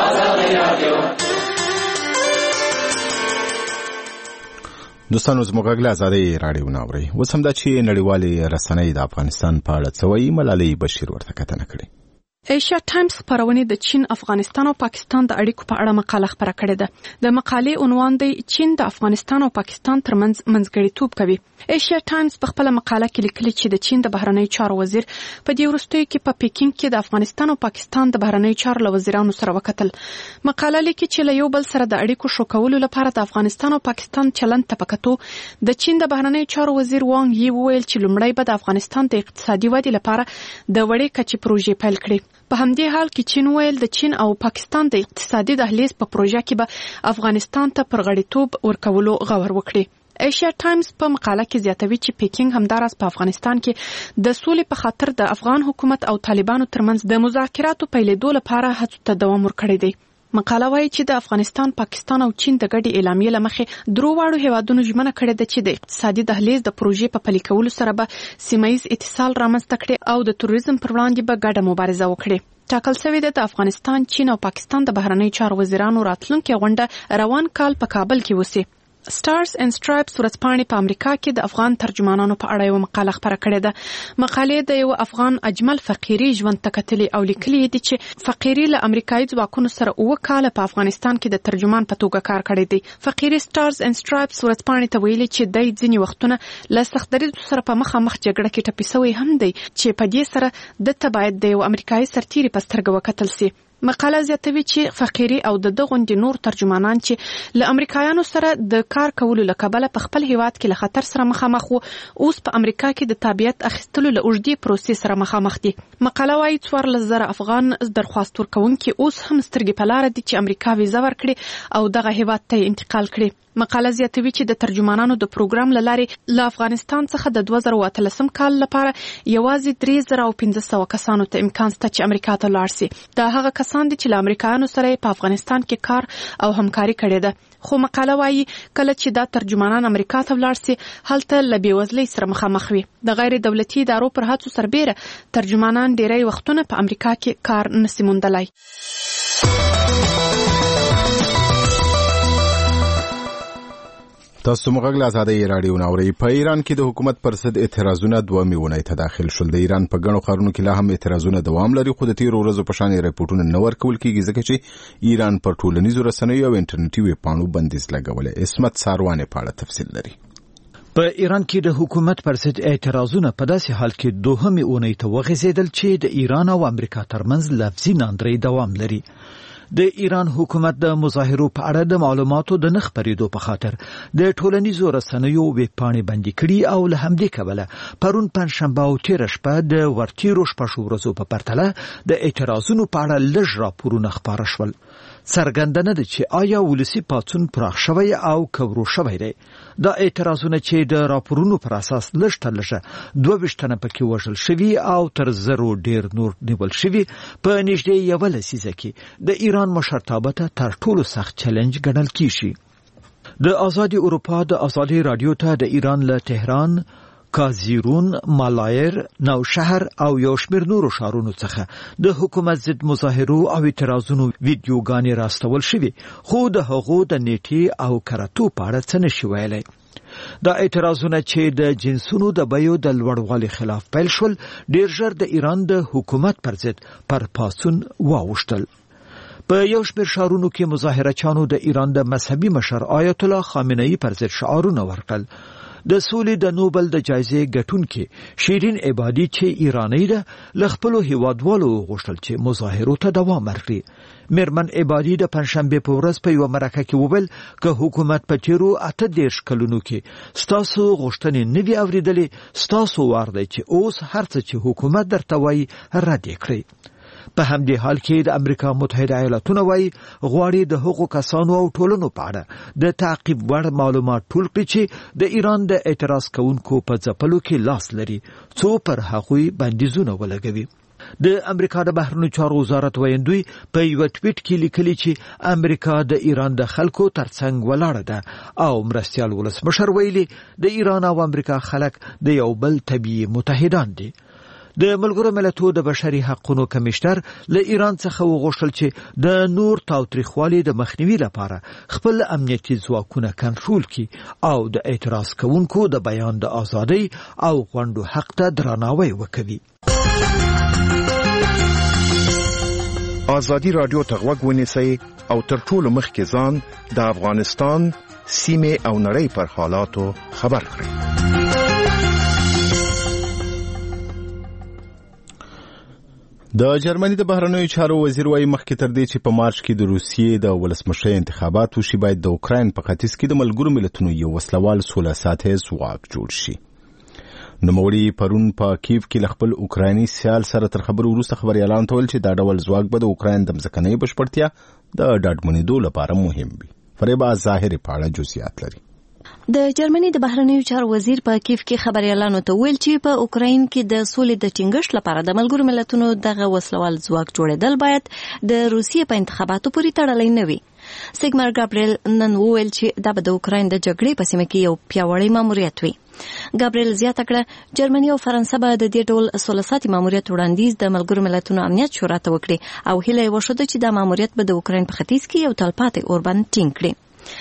دوستانو زموږ غږ له ازادۍ راډیو نه اورئ. اوس همدا چې نړیوالې رسنۍ د افغانستان په اړه څه وایي، ملالۍ بشیر ورته کتنه کړې. ایشیا ټایمز خبرونه د چین، افغانستان او پاکستان د اړیکو په اړه مقاله خبره کړې ده. د مقالې عنوان دی چین د افغانستان او پاکستان ترمنځ منځګړیتوب کوي. ایشیا ټایمز په خپل مقاله کې لیکلي چې د چین د بهرنیو چارو وزیر په دې وروستیو کې په پیکینګ کې د افغانستان او پاکستان د بهرنیو چارو له وزیرانو سره وکتل. مقاله لیکي چې له یو بل سره د اړیکو ښه کولو لپاره د افغانستان او پاکستان چلند ته په کتو د چین د بهرنیو چارو وزیر وانګ یي وویل چې لومړی به د افغانستان د اقتصادي ودې لپاره د وړې کچې پروژې پیل کړي. په همدې حال کې چین ویل د چین او پاکستان د اقتصادي دهلیز په پروژه کې به افغانستان ته پر غړیتوب ورکولو غور وکړي. ایشیا ټایمز په مقاله کې زیاتوي چې پیکینګ همداراز په افغانستان کې د سولې په خاطر د افغان حکومت او طالبانو ترمنځ د مذاکراتو پیلېدو لپاره هڅو ته دوام ورکړی دی. مقاله وايي چې د افغانستان، پاکستان او چین د ګډې اعلامیې له مخې درو واړو هیوادونو ژمنه کړې ده چې د اقتصادي دهلیز د پروژې په پلي کولو سره به سیمه‌ییز اتصال رامنځته کړي او د تروریزم پر وړاندې به ګډه مبارزه وکړي. ټاکل شوې ده د افغانستان، چین او پاکستان د بهرنیو چارو وزیرانو راتلونکې غونډه روان کال په کابل کې وسي. سټارز اینڈ سټرایپس ورځپاڼې په امریکا کې د افغان ترجمانانو په اړه یو مقاله خبره کړې ده. مقالې د یو افغان اجمل فقیری ژوند ته کتلې او لیکلي دي چې فقیری له امریکایي ځواکونو سره اوه کاله په افغانستان کې د ترجمان په توګه کار کړی دی. فقیری سټارز اینڈ سټرایپس ورځپاڼې ته ویلي چې د ځینې وختونه له سخت دریځ سره په مخامخ جګړه کې ټپي شوی هم دی چې په دې سره د ته باید د یو امریکایي سرتیري په سترګه وکتل سي. مقاله زیاتوي چې فقیری او د دغه نور ترجمانان چې له امریکایانو سره د کار کولو له کبله په خپل هیواد کې له خطر سره مخامخ وو، اوس په امریکا کې د تابعیت اخیستلو له اوږدې پروسې سره مخامخ دي. مقاله وايي څوارلس زره افغان درخواست ورکوونکي اوس هم سترګې په لاره دي چې امریکا ویزه ورکړي او دغه هیواد ته انتقال کړي. مقاله زیاتوي چې د ترجمانانو د پروګرام له لارې له افغانستان څخه د دوه زره اووه اتلسم کال لپاره یوازې درې زره او پنځه سوه کسانو ته امکان شته چې امریکا ته لاړ شي. دا هغه کسان دي چې له امریکایانو سره په افغانستان کې کار او همکاري کړې ده. خو مقاله وايي کله چې دا ترجمانان امریکا ته ولاړ شي هلته له بېوزلۍ سره مخامخ وي. د غیر دولتي ادارو پر هڅو سربیره ترجمانان ډیری وختونه په امریکا کې کار نشي موندلی. تاسو موږ له ازادۍ راډیو نه اورئ. په ایران کې د حکومت پر ضد اعتراضونه دوه میونۍ ته داخل شول. د ایران په ګڼو ښارونو کې لا هم اعتراضونه دوام لري، خو د تیرو ورځو په شان ریپورټونه نه ورکول کېږي ځکه چې ایران پر ټولنیزو رسنیو او انټرنیټي ویبپاڼو بندیز لګولی. عصمت ساروانې په اړه تفصیل لري. په ایران کې د حکومت پر ضد اعتراضونه په داسې حال کې دوهمې اونۍ ته وغځېدل چې د ایران او امریکا ترمنځ لفظي ناندرۍ دوام لري. د ایران حکومت د مظاهرو په اړه د معلوماتو د نه خپرېدو په خاطر د ټولنیزو رسنیو ویبپاڼې بندي کړي او له همدې کبله پرون پنجشنبه او تېره شپه د ورتېرو شپږو ورځو په پرتله د اعتراضونو په اړه لږ راپورونه خپاره شول. څرګنده نه ده چې آیا ولسي پاڅون پراخ شوی او کورو شوی دی. دا اعتراضونه چې د راپورونو پر اساس لږ تر لږه دوه ویشت تنه پکې وژل شوي او تر زرو ډیر نور نیول شوي، په نږدې یوه لسیزه کې د ایران مشرتابه ته تر ټولو سخت چلنج ګڼل کیږي. د آزادي اروپا د آزادي رادیو ته د ایران له تهران کازیرون، مالایر، نوشهر او یو شمېر نورو ښارونو څخه د حکومت ضد مظاهرو او اعتراضونو ویډیوګانې راستول شوي، خو د هغو د نیټې او کرتو په اړه څه نشي ویلی. دا اعتراضونه چې د جنسونو د بیو د لوړوالي خلاف پیل شول، ډیر ژر د ایران د حکومت پر ضد پر پاڅون واوښتل. په یو شمېر ښارونو کې مظاهرچیانو د ایران د مذهبي مشر آیت الله خامنه ای پر ضد شعارونه ورکړل. د سولې د نوبل د جایزې ګټونکې شیرین عبادي چې ایرانی ده، له خپلو هیوادوالو وغوښتل چې مظاهرو ته دوام ورکړي. میرمن عبادي د پنجشنبې په ورځ په یوه مرکه کې وویل که حکومت په تیرو اته دېرش کلونو کې ستاسو غوښتنې نه دي اورېدلې، ستاسو وار دی چې اوس هر څه چې حکومت درته وایي رد یې کړئ. په همدې حال کې د امریکا متحده ایالاتونه وایي غواړي د هغو کسانو او ټولنو په اړه د تعقیب وړ معلومات ټول کړي چې د ایران د اعتراض کوونکو په ځپلو کې لاس لري، څو پر هغوی بندیزونه ولګوي. د امریکا د بهرنیو چارو وزارت ویندوی په یو ټویټ کې لیکلي چې امریکا د ایران د خلکو ترڅنګ ولاړه ده او مرستیال ولسمشر ویلي د ایران او امریکا خلک د یو بل طبیعي متحدان دي. د ملګرو ملتونو د بشري حقوقو کمشنر له ایران څخه وغوښتل چې د نور تاوتریخوالي د مخنیوي لپاره خپل امنیتي ځواکونه کنټرول کړي او د اعتراض کوونکو د بیان د ازادۍ او غونډو حق ته درناوی وکړي. ازادي رادیو ته غوږ ونیسئ او تر ټولو مخکې ځان د افغانستان سیمې او نړۍ پر حالاتو خبر کړئ. د جرمني د بهرنیو چارو وزیر وايي مخکې تر دې چې په مارچ کې د روسیې د ولسمشر انتخابات وشي، باید د اوکراین په ختیځ کې د ملګرو ملتونو یو وسلوال سوله ساتیز ځواک جوړ شي. نوموړي پرون په کیف کې له خپل اوکرایني سیال سره تر خبرو وروسته خبريالانو ته ویل چې دا ډول ځواک به د اوکراین د ځمکنۍ بشپړتیا د ډاډمنېدو لپاره مهم وي. فریبا ظاهري په اړه جزئیات لري. د جرمني د بهرنیو چارو وزیر په کیف کې خبريالانو ته ویل چې په اوکراین کې د سولې د ټینګښت لپاره د ملګرو ملتونو دغه وسلوال ځواک جوړېدل باید د روسیې په انتخاباتو پورې تړلی نه وي. سیګمار ګابریل نن وویل چې دا به د اوکراین د جګړې په سیمه کې یو پیاوړی ماموریت وي. ګابریل زیاته کړه جرمني او فرانسه به د دې ډول سوله ساتي ماموریت وړاندیز د ملګرو ملتونو امنیت شورا ته وکړي او هیله یې وشوده چې دا ماموریت به د اوکراین په ختیځ کې یو تلپاتې اوربند ټینګ کړي.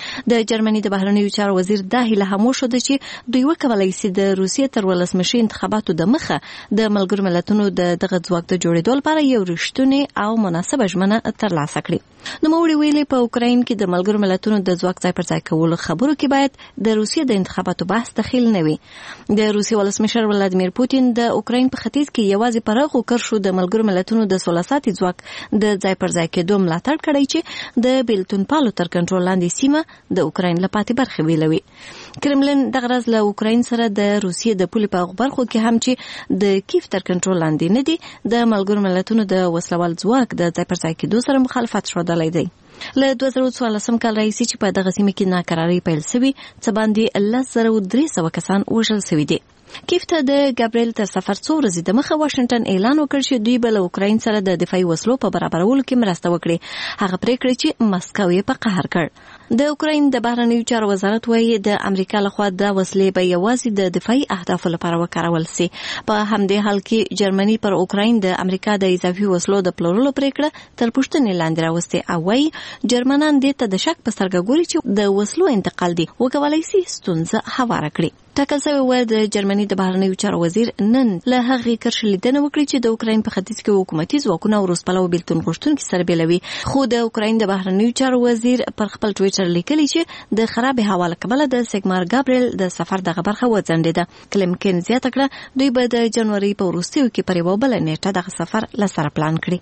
د جرمني د بهرنیو چارو وزیر دا هیله هم وشوده چې دوی وکولای شي د روسیې تر ولسمشر انتخاباتو د مخه د ملګرو ملتونو د دغه ځواک د جوړېدو لپاره یو رښتونی او مناسبه ژمنه ترلاسه کړي. نوموړي ویلي په اوکراین کې د ملګرو ملتونو د ځواک ځای پر ځای کولو خبرو کې باید د روسیې د انتخاباتو بحث دخیل نه وي. د روسیې ولسمشر ولادیمیر پوتین د اوکراین په ختیځ کې یوازې پر هغو کرښو د ملګرو ملتونو د سوله ساتي ځواک د ځای پر ځای کېدو ملاتړ کړی چې د بیلتون پالو تر کنټرول لاندې سیمه د اوکراین لپاره برخه ویلوي. کرملین دغه ورځ له اوکراین سره د روسیې د پولې په برخو کې هم چې د کیف تر کنټرول لاندې نه دي د ملګرو ملتونو د وسلوال ځواک د ځای پر ځای کېدو سره مخالفت ښودلی دی. له دوه زره څوارلسم کال راهیسې چې په دغه سیمه کې ناکراري پیل سوي، څه باندې لس زره درې سوه کسان وژل سوي دي. کیف ته د ګابریل تر سفر څو ورځې د مخه واشنګټن اعلان وکړ چې دوی به له اوکراین سره د دفاعي وسلو په برابرولو کې مرسته وکړي. هغه پریکړه چې مسکو یې په قهر کړ. د اوکراین د بهرنیو چارو وزارت وایي د امریکا لخوا د وسلې به یوازې د دفاعي اهدافو لپاره وکارول شي. په همدې حال کې جرمني پر اوکراین د امریکا د اضافي وسلو د پلورلو پریکړه تر پوښتنې لاندې راوستې او وایي جرمنان دې ته د شک په سترګه ګوري چې د وسلو انتقال دی وکولای شي ستونزه هواره کړي. ټاکل شوی و د جرمني د بهرنیو چارو وزیر نن له هغې کرښې لیدنه وکړي چې د اوکراین په ختیځ کې حکومتي ځواکونه او روسپلو بیلتون غوښتونکي سره بیلوي. خو د اوکراین د بهرنیو چارو وزیر پر خپل ټویټر لیکلی چې د خرابې هوا له کبله د سیګمار ګابریل د سفر دغه برخه وځنډېده. کلمکن زیاته کړه دوی به د جنوري په وروستیو کې پر یوه بله نیټه دغه سفر له سره پلان کړي.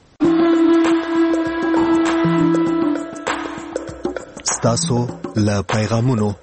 ستاسو له پیغامونو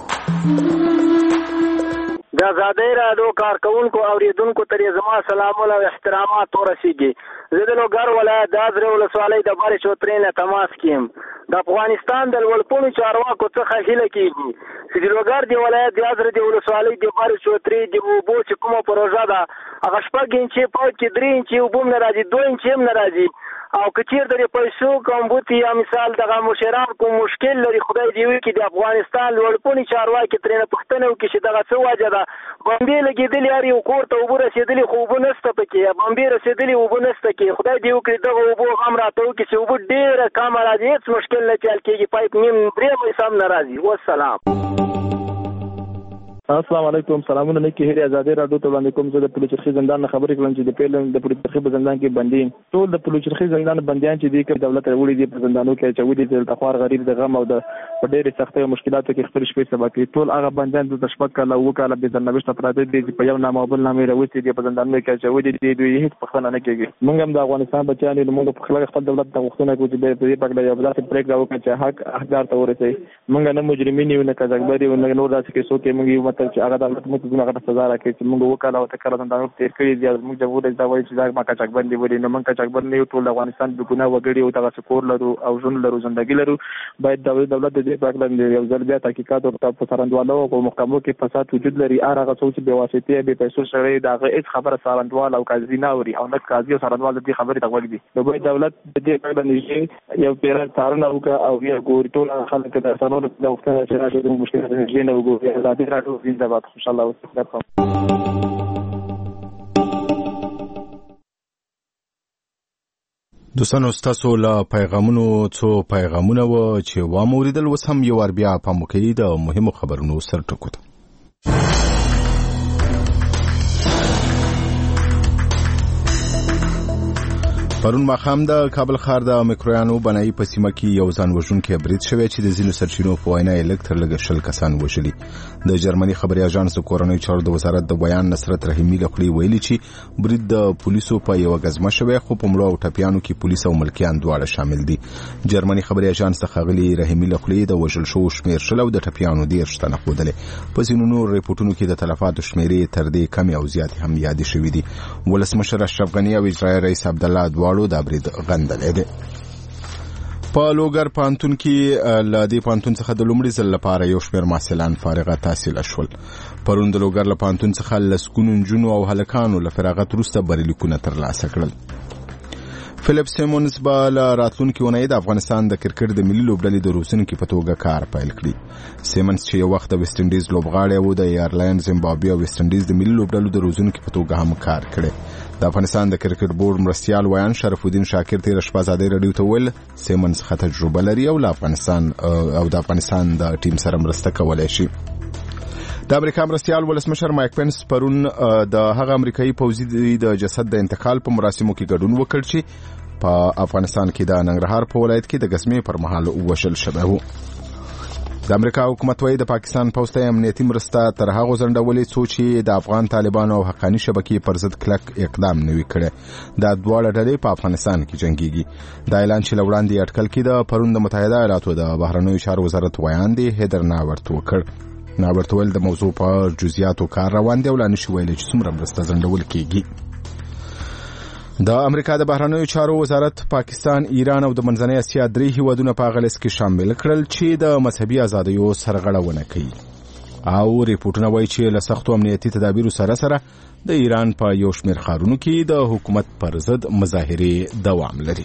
د آزادۍ راډیو کارکونکو اوریدونکو ته زما سلامونه او احترامات ورسیږي. زه د لوګر ولایت د ازرې ولسوالۍ د بارې چوترې نه تماس کیم. د افغانستان د لوړپوړو چارواکو څخه هیله کیږي چې د لوګر د ولایت د ازرې د ولسوالۍ د بارې چوترې د اوبو چې کومه پروژه ده هغه شپږ انچې پاک کې درې انچې اوبه هم نه راځي، دوه انچې هم نه راځي. او کچیر د پیسو کوم بوتي یا مثال دغه مشران کوم مشکل لري خدای دی وي کې د افغانستان لوړپونی چارواکي ترنه پښتنه وکړي چې دغه څه وجه ده باندې لګېدلې یاري کور ته وبو رسېدلې خو وبو نشته پکې باندې رسېدلې وبو نشته کې خدای دی وکړي دغه وبو هم راته وکړي چې وبو ډېره کم راځي هېڅ مشکل نه چل کېږي پایپ نیم درې مې سم نه راځي والسلام. السلام علیکم. سلامونه نه کې هري آزادي راډیو ته وړاندې کوم. زه د پلوچرخي زندان خبرې کوم چې د پیلم د پلوچرخي په زندان کې بندي ټول د پلوچرخي زندان بنديان چې دي کې دولت وروړي دي په زندانو کې چې ودی د تخوار غریب د غم او د ډېرې سختۍ او مشکلاتو کې خپل شپې سبا کوي. ټول هغه بنديان د تشبک کله وکاله به زنبشت پراته دي چې په یو نامه بل نامه راوځي دي په زندانو کې چې ودی دي دوی هیڅ پخنه نه کوي. موږ هم د افغانستان بچیان یو موږ په خلک خپل دولت ته غوښتنه کوو چې به په دې پکړه یو ځل پریک راو کړي چې حق حقدار ته ورسي. موږ نه مجرمین یو نه کذبري او نه نور داسې کې څوک موږ یو مطلب چې هغه دولت موږ دغه سزا راکړي چې موږ وکاله او تکرار زندانو تیر کړی دي. موږ د وډه دا وایي چې دا ما کچک باندې ودی نو موږ کچک باندې ټول افغانستان د ګناه وګړي او تاسو کور لرو او ژوند لرو ژوندۍ لرو. باید د دولت د دې پکړه یو ځل بیا تحقیقات او په سرندوالو او محکمو کې فساد وجود لري. هغه څوک چې به واسطه به پیسو سره دغه هیڅ خبره سرندوال او قاضي نه اوري او نه قاضي او سرندوال د دې خبرې ته وګړي. نو باید دولت د دې پکړه نشي یو پیر څارنه وکړي او یو ګوري ټول خلک د سنورو د وختونو چې راځي د مشکلاتو نه وګوري. آزادي راډیو زنده باد. خوشاله اوسئ. دوستانو ستاسو له پیغامونو څو پیغامونه و چې واموریدل وس هم یو ور بیا په موکې د مهمو خبرونو سر ټکو ته. پرون ماښام د کابل ښار د میکرویانو بنایي په سیمه کې یو ځان وژونکی برید شوی چې د ځینو سرچینو په وینا یې لږ تر لږه شل کسان وژلي. د جرمني خبري اژانس د کورنۍ چارو د وزارت د بیان نصرت رحیمي له خولې ویلي چې برید د پولیسو په یو غزمه شوی خو په مړو او ټپیانو کې پولیس او ملکیان دواړه شامل دي. جرمني خبري اژانس د ښاغلي رحیمي له خولې د وژل شوو شمېر شل او د ټپیانو دېرش تنه ښودلې. په ځینو نورو ریپورټونو کې د تلفاتو شمېرې تر دې کمې او زیاتې هم یادې شوې دي. ولسمشر اشرف غني او اجرایي رئیس عبدالله دواړو د برید غندلې ده. په لوګر پانتون کې ل دې پانتون څخه د لومړي ځل لپاره یو شمېر محصلان فارغه تحصیل شول. پرون د لوګر له پانتون څخه لسګونو نجونو او هلکانو له فراغت وروسته بریلیکونه ترلاسه کړل. فلیپ سیمونز به له راتلونکي اونۍ د افغانستان د کرکټ د ملي لوبډلې د روزونکي په توګه کار پیل کړي. سیمونز چې یو وخت د ویسټ انډیز لوبغاړی و د ایرلینډ، زیمبابوې او ویسټ انډیز د ملي لوبډلو د روزونکي په توګه هم کار کړي. د افغانستان د کرکټ بورډ مرستیال ویان شرف الدین شاکر تیر شپه ازادي رادیو ته ویل سیمونز ښه تجربه لري او له افغانستان او د افغانستان د ټیم سره مرسته کولای شي. د امریکا مرستیال ولسمشر مایک پنس پرون د هغه امریکایي پوځي د جسد د انتقال په مراسمو کې ګډون وکړ چې په افغانستان کې د ننګرهار په ولایت کې د غزمې پر مهال وشل شوی و. د امریکا حکومت وايي د پاکستان پوځ ته امنیتي مرسته تر هغه ځنډولې څو چې د افغان طالبانو او حقاني شبکې پر ضد کلک اقدام نه وي کړی. دا دواړه ډلې په افغانستان کې جنګيږي. دا اعلان چې لوړاندې اټکل کې د پرون د متحده ایالاتو د بهرنیو چارو وزارت ویان دی هیدر ناورت وکړ. ناورت ول د موضوع په جزئیاتو کار روان دی او لا نشي ویلي چې څومره مرسته ځنډول کېږي. د امریکا د بهرنیو چارو وزارت پاکستان، ایران او د منځنۍ اسیا درې هیوادونه په هغه لیست کې شامل کړل چې د مذهبي ازادیو سرغړونه کوي. او ریپورتونه وایي چې له سختو امنیتي تدابیرو سره سره د ایران په یو شمېر ښارونو کې د حکومت پر ضد مظاهرې دوام لري.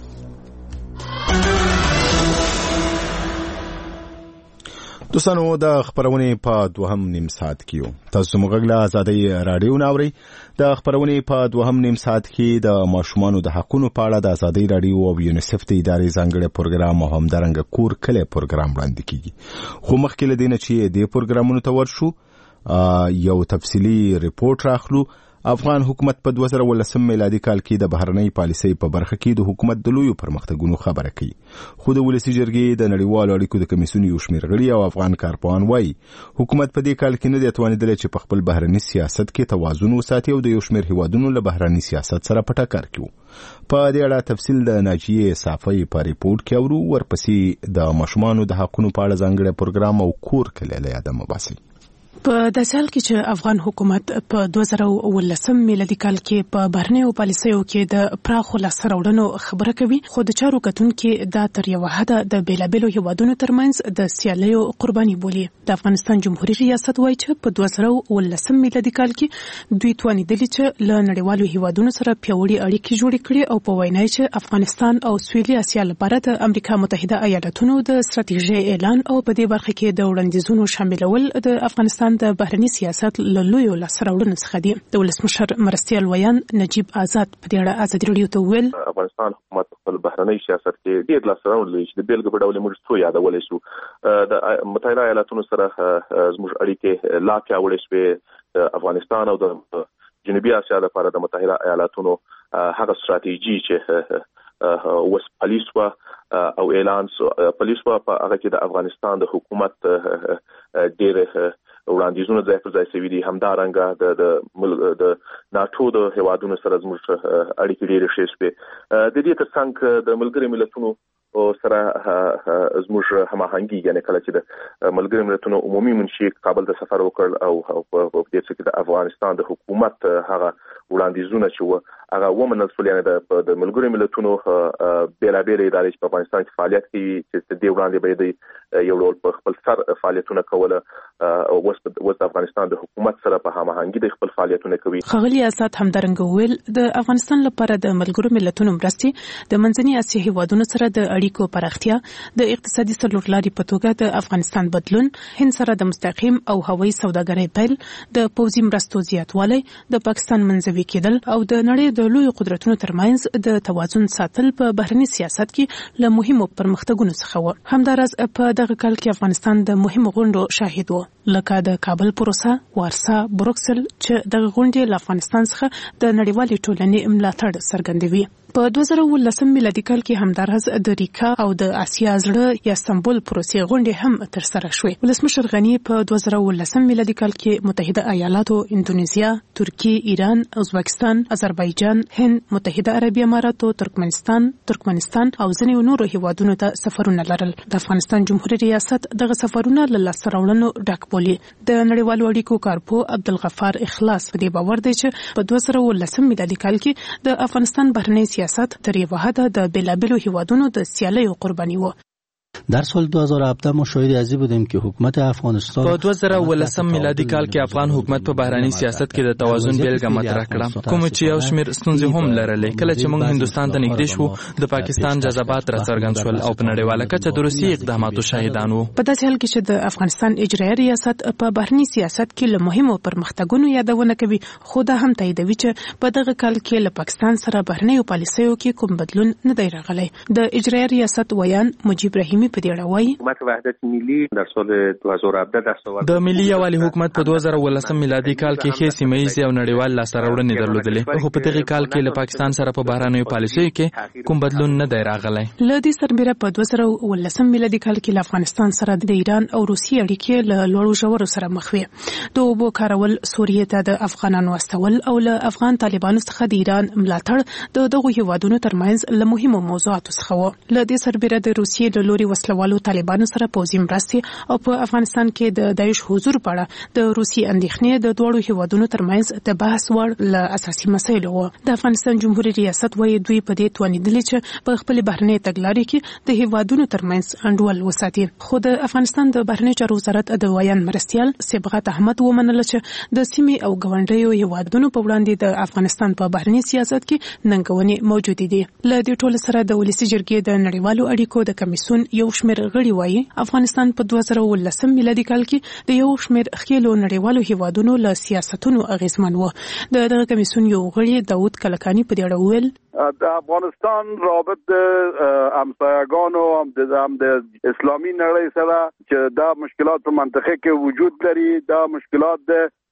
دوستانو د خبرونې په دوهم نیم ساعت کې یو تاسو موږ له آزادۍ رادیو ناوري. د خبرونې په دوهم نیم ساعت کې د ماشومانو د حقونو په اړه د آزادۍ رادیو او یونیسف د ادارې ځانګړی پروګرام او همدارنګه کور کلی پروګرام وړاندې کیږي. خو مخکې له دې نه چې دې پروګرامونو ته ورشو یو تفصیلي ریپورت راخلو. افغان حکومت په دوه زره ولسم میلادي کال کې د بهرنۍ پالیسۍ په برخه کې د حکومت د لویو پرمختګونو خبره کوي. خو د ولسي جرګې د نړیوالو اړیکو د کمیسیون یو شمېر غړي او افغان کارپوهان وایي حکومت په دې کال کې نه دی توانیدلی چې په خپل بهرني سیاست کې توازن وساتي او د یو شمېر هیوادونو له بهرني سیاست سره په ټکر کې وو. په دې اړه تفصیل د ناجیې صافۍ په ریپورت کې اورو. ورپسې د ماشومانو د حقونو په اړه ځانګړی پروګرام او کور کلی له یاده مباسي. په داسې حال کې چې افغان حکومت په دوه زره اوولسم میلادي کال کې په بهرنیو پالیسیو کې د پراخو لاسته راوړنو خبره کوي، خو د چارو کتونکي دا تر یوه حده د بېلابېلو هیوادونو ترمنځ د سیالیو قرباني بولي. د افغانستان جمهوریت ریاست وایي چې په دوه زره اوولسم میلادي کال کې دوی توانیدلي چې له نړیوالو هیوادونو سره پیاوړي اړیکې جوړې کړي او په وینا یې چې افغانستان او سویلي اسیا لپاره د امریکا متحده ایالاتونو د ستراتیژۍ اعلان او په دې برخه کې د وړاندیزونو شاملول د افغانستان د بهرني سیاست له لویو لاسته راوړنو څخه دي. د ولسمشر مرستیال ویان نجیب آزاد په دې اړه ازادي راډیو ته وویل افغانستان حکومت خپل بهرني سیاست کې ډېر لاسته راوړنې لري چې د بیلګې په ډول موږ څو یادولای شو. د متحده ایالاتونو سره زموږ اړیکې لا پیاوړې شوې. افغانستان او د جنوبي اسیا لپاره د متحده ایالاتونو هغه ستراتیژي چې وس پالیسوا او اعلان پالیسوا په هغه کې د افغانستان د حکومت ډېر وړاندیزونه ځای پر ځای شوي دي. همدارنګه د د ناټو د هیوادونو سره زموږ اړیکې ډېرې ښې شوې. د دې ترڅنګ د ملګرو ملتونو سره زموږ هماهنګي، یعنې کله چې د ملګرو ملتونو عمومي منشي کابل ته سفر وکړ او په دې کې د افغانستان د حکومت هغه وړاندیزونه چې و هغه ومنل شول، یعنې د ملګرو ملتونو بېلابېلې ادارې چې په افغانستان کې فعالیت کوي چې دې وړاندې به د یو ډول په خپل سر فعالیتونه کوله او اوس د افغانستان د حکومت سره په هماهنګي د خپل فعالیتونه کوي. ښاغلي آزاد همدارنګه وویل د افغانستان لپاره د ملګرو ملتونو مرستې د منځني اسیا هیوادونو سره د اړیکو پراختیا، د اقتصادي څلورلارې په توګه د افغانستان بدلون، هند سره د مستقیم او هوایي سوداګرۍ پیل، د پوځي مرستو زیاتوالی، د پاکستان منځوي کېدل او د نړۍ د لویو قدرتونو ترمنځ د توازن ساتل په بهرني سیاست کې له مهمو پرمختګونو څخه و. همداراز په دغه کال کې افغانستان د مهمو غونډو شاهد و، لکه د کابل پروسه، وارسا، بروکسل چې دغه غونډې له افغانستان څخه د نړیوالې ټولنې ملاتړ څرګندوي. په دوه زره اوولسم میلادي کال کې همداراز د ریکا او د اسیا زړه یا استانبول پروسې غونډې هم ترسره شوې. ولسمشر غني په دوه زره اوولسم میلادي کال کې متحده ایالاتو، اندونیزیا، ترکیه، ایران، ازبکستان، آذربایجان، هند، متحده عربي اماراتو، ترکمنستان، ترکمنستان او ځینې نورو هیوادونو ته سفرونه لرل. د افغانستان جمهوریت ریاست دغه سفرونه له لاسته راوړنو ډک بولي. د نړیوالو اړیکو کارپو عبدالغفار اخلاص په دې باور دی چې په دوه زره اوولسم میلادي کال کې د افغانستان بهرنی سیاست تر یوه حده د بېلابېلو هیوادونو د سیالیو قرباني و. در سال دو هزار و هفده ما شاهد ازی بودیم که حکومت افغانستان په دوه زره اوولسم میلادي کال کې افغان حکومت په بهرنی سیاست کې د توازن بیلګه مطرح کړه، کوم چې یو شمېر ستونزې هم لرلې. کله چې موږ هندستان ته نږدې شو، د پاکستان جذبات راڅرګند شول او په نړیواله کچه د روسیې اقداماتو شاهدان وو. په داسې حال کې چې د افغانستان اجرایي ریاست په بهرنی سیاست کې له مهمو پرمختګونو یادونه کوي، خو دا هم تاییدوي چې په دغه کال کې له پاکستان سره بهرنیو پالیسیو کې کوم بدلون نه دی راغلی. د اجرایي ریاست ویان مجیب رحیمي په دې اړه وایي حکومت وحدت ملی در سال دو هزار و هفده دستاورد د ملي یووالي حکومت په دوه زره اوولسم میلادي کال کې ښې سیمه ییزې او نړیوال لاسته راوړنې درلودلې، خو په دغه کال کې له پاکستان سره په بهرنیو پالیسیو کې کوم بدلون نه دی راغلی. له دې سربېره په دوه زره اوولسم میلادي کال کې له افغانستان سره د ایران او روسیې اړیکې له لوړو ژورو سره مخ وې. د اوبو کارول، سوریې ته د افغانانو استول او له افغان طالبانو څخه د ایران ملاتړ د دغو هیوادونو ترمنځ له مهمو موضوعاتو څخه و. له دې سربېره د روسیې له لوري وسلوالو طالبانو سره پوځي مرستې او په افغانستان کې د داعش حضور په اړه د روسي اندېښنې د دواړو هیوادونو ترمنځ د بحث وړ له اساسي مسایلو و. د افغانستان جمهوریت ریاست وایي دوی په دې توانیدلي چې په خپل بهرنۍ تګلارې کې د هیوادونو ترمنځ انډول وساتي. خو د افغانستان د بهرنۍ چارو وزارت د ویان مرستیال صبغت احمد ومنله چې د سیمې او ګاونډیو هیوادونو په وړاندې د افغانستان په بهرنۍ سیاست کې ننګونې موجودې دي. له دې ټولو سره د ولسي جرګې د نړیوالو اړیکو د کمیسیون یو شمېر غړي وایي افغانستان په دوه زره اوولسم میلادي کال کې د یو شمېر ښکېلو نړیوالو هیوادونو له سیاستونو اغېزمن و. د دغه کمیسیون یو غړي داود کلکاني په دې اړه وویل د افغانستان رابط د همسایگانو هم د اسلامي نړۍ سره چې دا مشکلات په منطقه کې وجود لري، دا مشکلات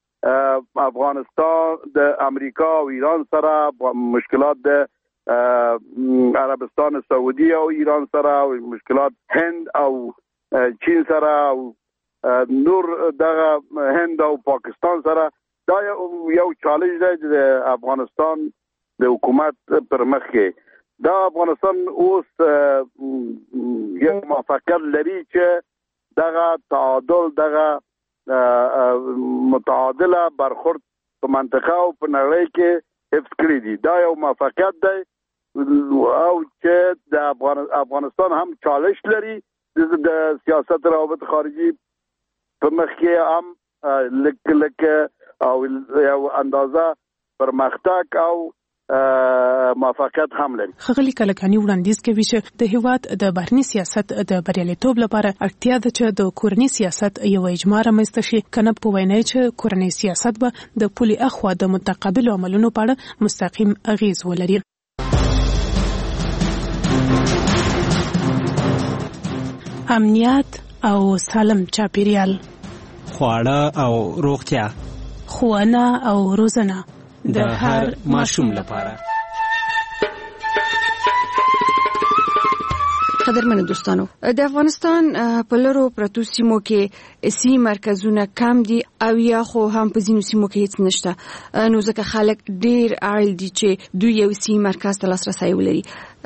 د افغانستان د امریکا او ایران سره، مشکلات د عربستان سعودي او ایران سره، او مشکلات هند او چین سره او نور دغه هند او پاکستان سره، دا یو چالش دی د افغانستان د حکومت پر مخ کې. دا افغانستان اوس یو موافقت لري چې دغه تعادل، دغه متعادله برخورد په منطقه او په نړۍ کې حفظ کړی دي. دا یو موفقیت دی او چې د افغانستان هم چالش لري د سیاست روابط خارجي په مخ کې هم لک لک او یو اندازه پرمختګ او موافقت هم لري. خغلی کلکانی وړاندیز کوي چې د هیواد د بهرنی سیاست د بریالیتوب لپاره اړتیا ده چې د کورنی سیاست یو اجماع رامنځته شي، کنه په وینا چې کورنی سیاست به د پولي اخوا د متقابل عملونو په اړه مستقیم اغیز ولري. امنیت او سالم چاپیریال، خواړه او روغتیا، ښوونه او روزنه د هر ماشوم لپاره. قدرمنو دوستانو، د افغانستان په لرو پرتو سیمو کې سی مرکزونه کم دي او یا خو هم په ځینو سیمو کې هیڅ نشته، نو ځکه خلک ډیر اړ دي چې دوی یو سی مرکز ته لاسرسی ولري.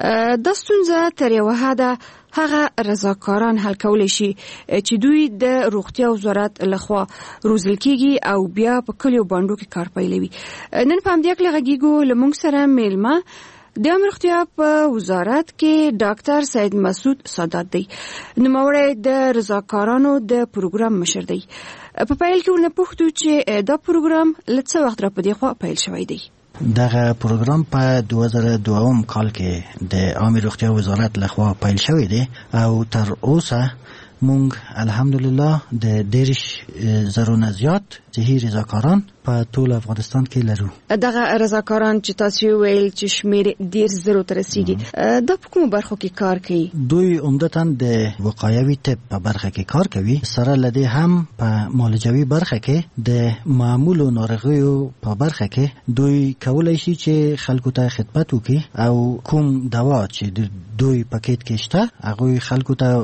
د ستونزه تر یو حده هغه رضاکاران حل کولی شي چې دوی د روغتیا وزارت لخوا روزل کیږي او بیا په کلیو باندې کې کار پیلوي. نن په همدې کې لږیږو لمونږ سره میلمه د عامه روغتیا په وزارت کې ډاکټر سید مسعود سادات دی، نوموړی د رضاکارانو د پروګرام مشر دی. په پیل کې ورنه پوښتو چې دا پروګرام له څه وخت را په دې خوا پیل شوی دی؟ دغه پروګرام په دوه زره دوه کال کې د عامه روغتیا وزارت لخوا پیل شوی دی او تر اوسه مونږ الحمدلله د دیرش زرونه زیات صحي رضاکاران په ټول افغانستان کې لرو. دغه رضاکاران چې تاسو ویل چې شمیر ډیر زرو ته رسیدي، د کوم برخو کې کار کوي؟ دوی عمدتاً د وقایوي طب په برخه کې کار کوي، سره لدی هم په معالجوي برخه کې د معمولو ناروغیو په برخه کې دوی کولای شي چې خلکو ته خدمت وکړي او کوم دوا چې دوی پاکټ کې شته هغه خلکو ته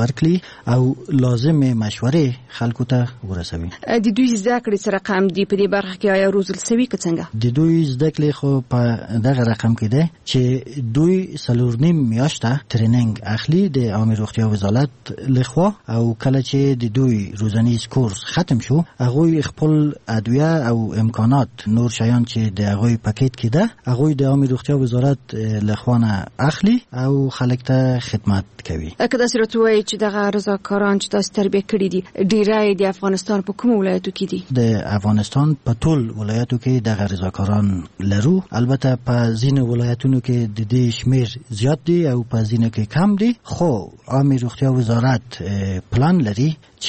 ورکړي او لازمه مشورې خلکو ته ورسوي. د دوی زده کړې سره کم دی په دې برخه کې آیا روزل سوي که څنګه؟ د دوی زده کړې خو په دغه رقم کې ده چې دوی څلور نیم میاشته ټریننګ اخلي د عامه روغتیا وزارت لخوا او کله چې د دوی روزنیز کورس ختم شو هغه خپل ادویه او امکانات نور شیان چې د هغه پاکټ کې ده هغه د عامه روغتیا وزارت لخوا نه اخلي او خلک ته خدمت کوي. اګه د سرتوي چې دغه رضاکاران چې تاسو تربیه کړی دي ډیرای د افغانستان په کوم ولایتو کې دي؟ د افغانستان په ټول ولایتو کې دغه رضاکاران لرو، البته په ځینو ولایتونو کې د دې شمیر زیات دي او په ځینو کې کم دي، خو عامه روغتیا وزارت پلان لري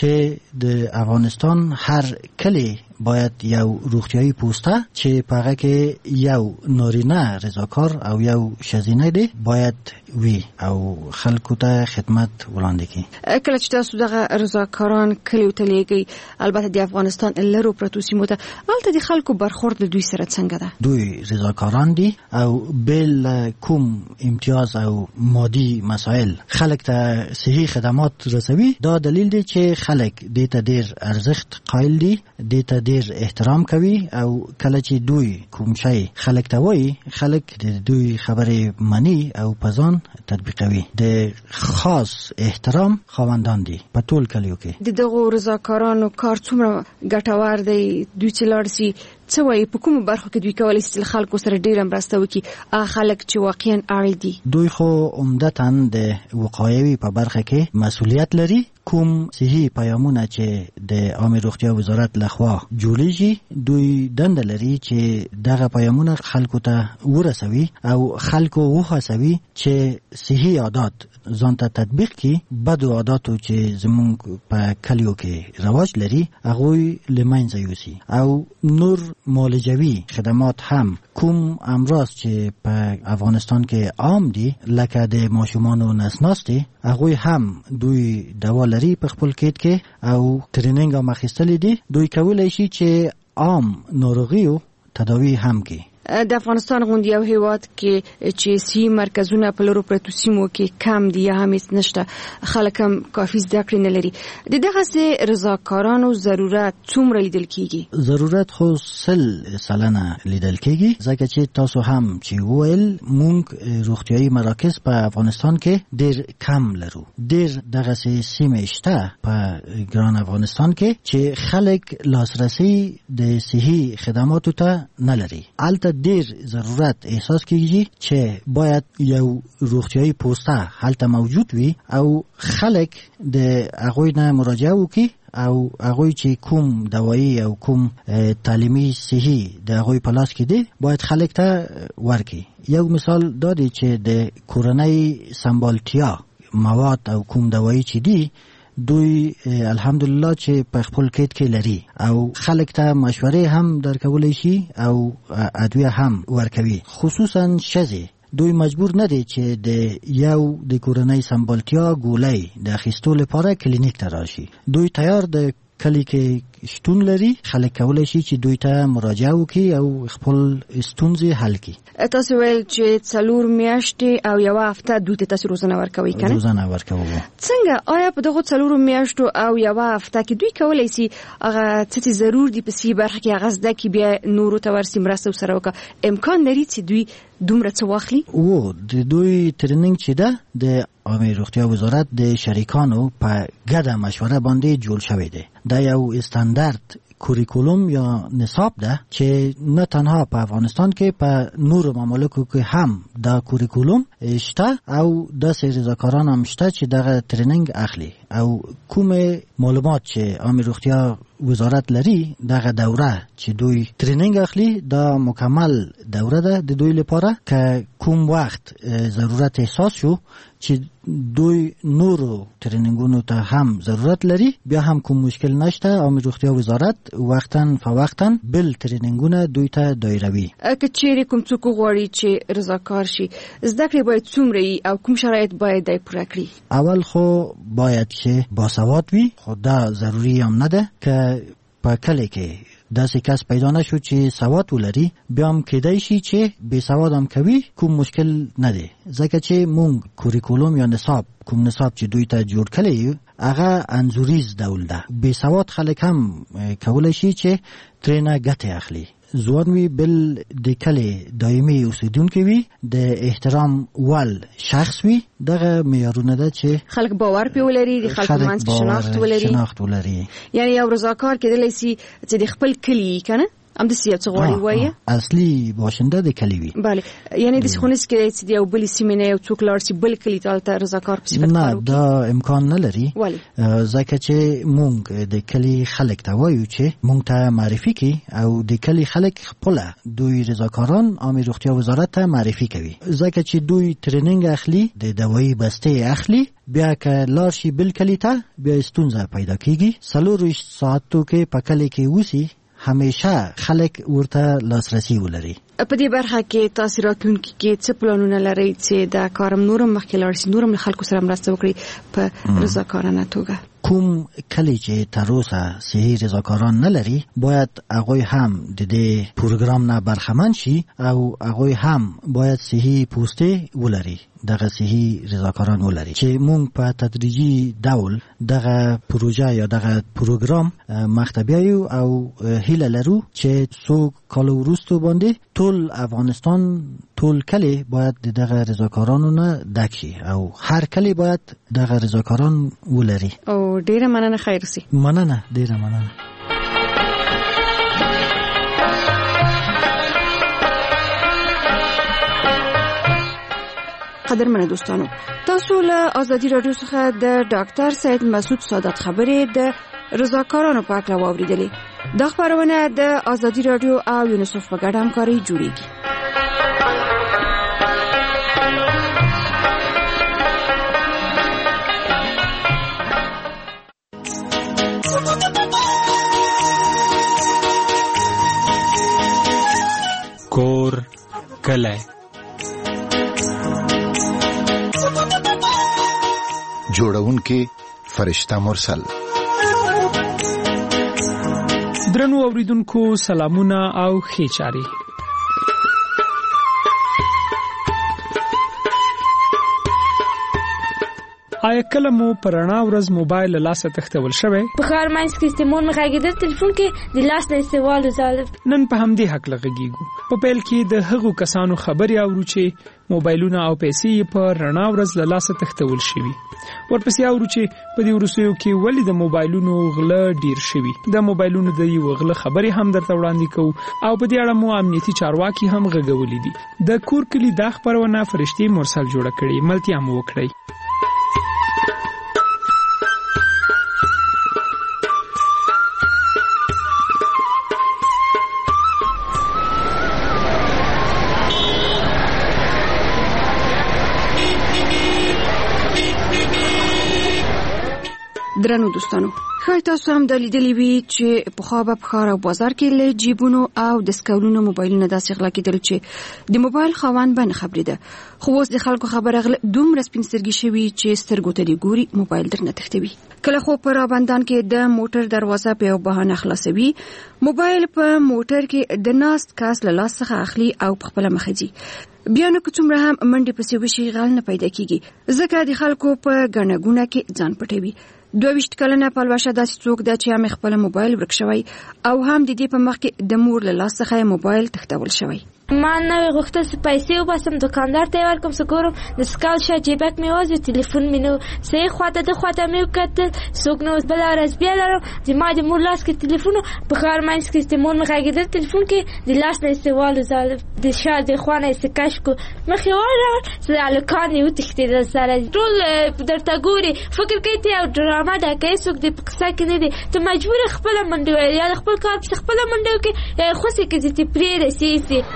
چې د افغانستان هر کلی باید یو روغتیايي پوسټه چې په هغه کې یو نارینه رضاکار او یو ښځینه دی باید وي او خلکو ته خدمت وړاندې کړي. کله چې تاسو دغه رضاکاران کلیو ته لیږئ، البته د افغانستان لرو پرتو سیمو ته، هلته د خلکو برخورد دوی سره څنګه ده؟ دوی رضاکاران دي او بل کوم امتیاز او مادي مسائل خلک ته صحي خدمات رسوي. دا دلیل دی چې خلک دې ته ډیر ارزښت قایل دي، دې ته ډیر احترام کوي او کله چې دوی کوم شی خلک ته وایي خلک د دوی خبرې مني او په ځان تطبیقوي. د خاص احترام خاوندان دي په ټول کلیو کې. د دغو رضاکارانو کار څومره ګټور دی؟ دوی چې لاړ سي څه وایي په کومو برخو کې دوی کولی شي چې خلکو سره ډېره مرسته وکړي، هغه خلک چې واقعا اړ دي؟ دوی خو عمدتاً د وقایوي په برخه کې مسؤلیت لري. کوم صحي پیامونه چې د عامه روغتیا وزارت لخوا جوړیږي دوی دنده لري چې دغه پیامونه خلکو ته ورسوي او خلکو وهڅوي چې صحي عادات ځان ته تطبیق کړي. بدو عاداتو چې زمونږ په کلیو کې رواج لري هغوی له منځه یوسي او نور معالجوي خدمات هم کوم امراض چې په افغانستان کې عام دي لکه د ماشومانو نسناستي هغوی هم دوی دوا لري په خپل کیټ کې او ټریننګ هم اخیستلی دي. دوی کولی شي چې عام ناروغیو تداوی هم کړي. د افغانستان غوندي یو هیواد کې چې سی مرکزونه په لورو پرتو سیمو کې کم دي یا هم هیڅ نشته، خلک هم کافي زده کړې نه لري. د دغسې رضاکارانو ضرورت څومره لیدل کیږي؟ ضرورت خو سل سلنه لیدل کیږي، ځکه چې تاسو هم چې وویل موږ روغتیايي مراکز په افغانستان کې ډیر کم لرو. ډیر دغسې سیمې شته په ګران افغانستان کې چې خلک لاسرسي د صحي خدماتو ته نه لري. البته ډیر ضرورت احساس کیږي چې باید یو روغتیايي پوسټه هلته موجود وي او خلک د هغوی نه مراجعه وکړي او هغوی چې کوم دوايي او کوم تعلیمي صحي د هغوی په لاس کې دی باید خلک ته ورکړي. یو مثال دا دی چې د کورنۍ سمبالتیا مواد او کوم دوايي چې دی دوی الحمدلله چې په خپل کېټ کې لري او خلک ته مشورې هم درکولی شي او ادویه هم ورکوي. خصوصا ښځې دوی مجبور نه دي چې د یو د کورنۍ سمبالتیا ګولۍ د اخیستو لپاره کلینیک ته راشي. دوی تیار د کلی کې شتون لري، خلک کولی شي چې دوی ته مراجعه وکړي او خپل ستونزې حل کړي. تاسو ویل چې څلور میاشتې او یوه هفته دوی ته تاسو روزنه ورکوئ که نه؟ روزنه ورکوو. څنګه آیا په دغو څلورو میاشتو او یوه هفته کې دوی کولی شي هغه څه چې ضرور دي په صحي برخه کې هغه زده کړي بیا نورو ته ورسي مرسته ورسره وکړه؟ امکان لري چې دوی دومره څه واخلي؟ و د دوی ترینینګ چې ده د عامه روغتیا وزارت د شریکانو په ګډه مشوره باندې جوړ شوی دی. دا یو استاندارد کوریکولوم یا نصاب ده چې نه تنها په افغانستان کې په نورو ممالکو کې هم دا کوریکولوم شته او داسې رضاکاران هم شته چې دغه ترینینګ اخلي او کوم معلومات چې عامه روغتیا وزارت لري دغه دوره چې دوی ترینینګ اخلي دا مکمل دوره ده د دوی لپاره که کوم وخت ضرورت احساس شو چې دوی نورو ترینینګونو ته هم ضرورت لري بیا هم کوم مشکل نشته. عامه روغتیا وزارت وختاً فوقتاً بل ترینینګونه دوی ته دایروي. که چیرې کوم څوک غواړي چې رضاکار شي زده کړې باید څومره وي او کوم شرایط باید دی پوره کړي؟ اول خو باید چې باسواد وي، خو دا ضروري هم نه ده که په کلی کې داسې کس پیدا نشو چې سواد ولري بیا هم کېدای شي چې بې سواد هم کوي، کوم مشکل نه دی. ځکه چې مونږ کوریکولوم یا نصاب کوم نصاب چې دوی ته جوړ کړی هغه انځوریز ډول ده. بې سواد خلک هم کولی شي چې ترېنه ګټې اخلي. ځوان وي بل د کلي دایمي اوسیدونکي وي، د احترام وړ شخص وي، دغه معیارونه ده چې خلک باور پې ولري، د خلکو منځ کې شناخت ولري. شناخت ولري یعنی یو رضاکار کېدلی شي چې د خپل کلي که نه همداسې یو څه غواړي ووایه اصلي باشنده د کلي وي. بله، یعنی داسې خو نهسي کېدی چې د یو بلې سیمې نه یو څوک لاړ شي بل کلي ته هلته رضاکار په صفت کار وکړي؟ نه، دا امکان نه لري. ولې؟ ځکه چې مونږ د کلي خلک ته وایو چې مونږ ته معرفي کړي او د کلي خلک خپله دوی رضاکاران عامه روغتیا وزارت ته معرفي کوي. ځکه چې دوی ترینینګ اخلي، د دوایي بستې اخلي، بیا که لاړ شي بل کلي ته بیا ستونزه پیدا کېږي. څلورویشت ساعتو کې په کلي کې اوسي همیشه خلک ورته لاسرسي ولري. په دې برخه کې تاسو راتلونکي کې څه پلانونه لرئ چې دا کارم نورم مخکې لاړ شي، نورم له خلکو سره مرسته وکړي په رضاکارانه توګه؟ کوم کلی چې تر اوسه صحي رضاکاران نه لري باید هغوی هم د دې پروګرام نه برخمن شي او هغوی هم باید صحي پوستې ولري، دغه صحي رضاکاران ولري چې مونږ په تدریجي ډول دغه پروژه یا دغه پروګرام مخته بیایو او هیله لرو چې څو کال وروسته باندې ټول افغانستان ټول کلی باید دغه رضاکارانو نه ډک شي او هر کلی باید دغه رضاکاران ولري. او ډیره مننه، خیر اوسئ. مننه، ډیره مننه. قدرمنه دوستانو، تاسو له ازادي راډیو څخه د ډاکټر سید مسعود سادات خبرې د رضاکارانو په اړه واوریدلې. دا خبرونه د ازادي راډیو او یونیسف په ګډه همکاري جوړیږي. کور کلی جوړونکي فرشته مرسل. درنو اوریدونکو سلامونه او ښې چارې. آیا کله مو پرانا ورځ موبایل له لاسه تښتول شوی؟ په خار ماینس کې استعمال مخاګیدل ټلیفون کې د لاس نه استعمال وزاله. نن په همدې حق لغږیږو. په پیل کې د هغو کسانو خبري اورو چې موبایلونه او پیسې په رڼا ورځ له لاسه تښتول شوي. ورپسې اورو چې په دې وروستیو کې ولې د موبایلونو غله ډیر شوي. د موبایلونو د یو غله خبري هم درته وړاندې کوو او په دې اړه مو امنیتي چارواکي هم غږولې دي. د کور کلی دا خبرونه فرشتي مرسل جوړه کړې. ملتیا مو وکړئ. درنو دوستانو، خای تاسو هم د لیدلې وی چې په خوا په ښار او بازار کې له جیبونو او د سکولونو موبایلونه داسې غلا کېدل چې د موبایل خاوند باندې خبرې ده. خو اوس د خلکو خبره غل دومره سپین سترګې شوي چې سترګو ته دی ګوري موبایل درنه تښتوي. کله خو په رابندان کې د موټر دروازه په یو بهانه خلاصوي، موبایل په موټر کې د ناست کس له لاس څخه اخلي او په خپل مخ ځي. بیا نو که څومره هم منډې پسې وشي غل نه پیدا کیږي، ځکه د خلکو په ګڼه ګوڼه کې ځان پټوي. دوه ویشت کلنه پلوشه داسې څوک ده چې هم خپل موبایل ورک شوی او هم د دې په مخ کې د مور له لاس څخه موبایل تښتول شوی. ما نه غوښتل چې پیسې وباسم دکاندار ته ورکوم، سګورم د سکال شا جیبک مې وځي، ټلیفون مې نو سې خواته د خواته مې وکتل، څوک نو بل ورځ بیا لرم چې ما د مور لاس کې ټلیفون په خار ماینس کې استعمال مخاګیدل ټلیفون کې د لاس نه استعمال زال د شا د خوانه استکاش کو مخې وره چې الکان یو تختیدل سره ټول درته ګوري فکر کوي ته او ډرامه دا کوي څوک د پکسا کې نه دي، ته مجبور خپل منډه یا خپل کار په خپل منډه کې خو سې کې چې پرې رسېسي.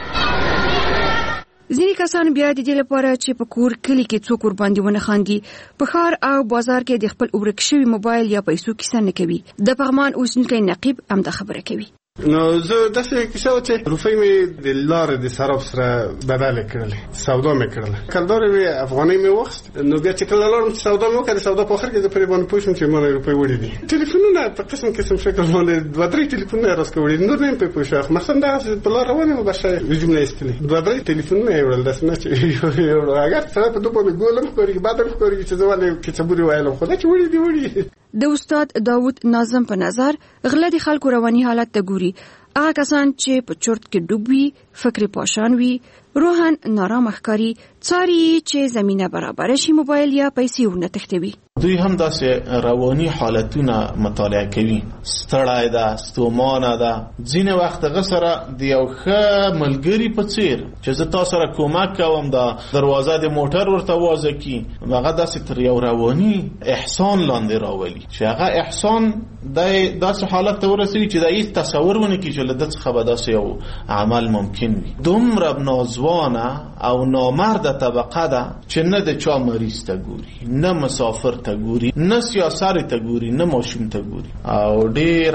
ځینې کسان بیا د دې لپاره چې په کور کلی کې څوک ور باندې ونه خاندي، په ښار او بازار کې د خپل ورک شوي موبایل یا پیسو کیسه نه کوي. د پغمان اوسنیکی نقیب هم دا خبره کوي. نو زه داسې کیسه و چې روپۍ مې د لارې د صراف سره بدلې کړلې، سودا مې کړله. کلدار مې افغانۍ مې واخیست، نو بیا چې کله لاړم چې سودا مې وکړه، د سودا په آخر کې زه پرې باندې پوه شوم چې ما روپۍ وړې دي. ټلیفونونه په قسم قسم شکل باندې دوه درې ټلیفونونه راسکه وړي، نور نه مې پرې پوه شوم. مثلا دغسې په لار روان یم، بس یو جمله ایستلې دوه درې ټلیفونونه یې وړل، داسې نه چې اگر سړی په دوه باندې ګول هم ښکارېږي، بد هم ښکارېږي چې زه ولې کیسهبورې ویلم، خو دا چې وړي دي وړي. د استاد داود ناظم په نظر غله د خلکو رواني حالت ته ګوري. هغه کسان چې په چورت کې ډوب وي، فکر پاشان وي، روحان نارامه ښکاري، څاري چې زمینه برابر شي موبایل یا پیسې ورنه تښتوي. دوی هم داسې رواني حالتونه مطالعه کوي، ستړی ده، ستومانه ده. ځینې وخت هغه سره د یو ښه ملګري په څیر چې زه تا سره کومک کوم، دا دروازه د موټر ورته وازه کي، هغه داسې تر یو رواني احسان لاندې راولي چې هغه احسان د داسې حالت ته ورسوي چې د هیڅ تصور ونه کړي چې له ده څخه به داسې یو عمل ممکن وي. دومره نازوانه او نامرده طبقه ده چې نه د چا مریض ته ګوري، نه مسافر ته ګوري، نه سیاسر ته ګوري، نه ماشوم ته ګوري، او ډیر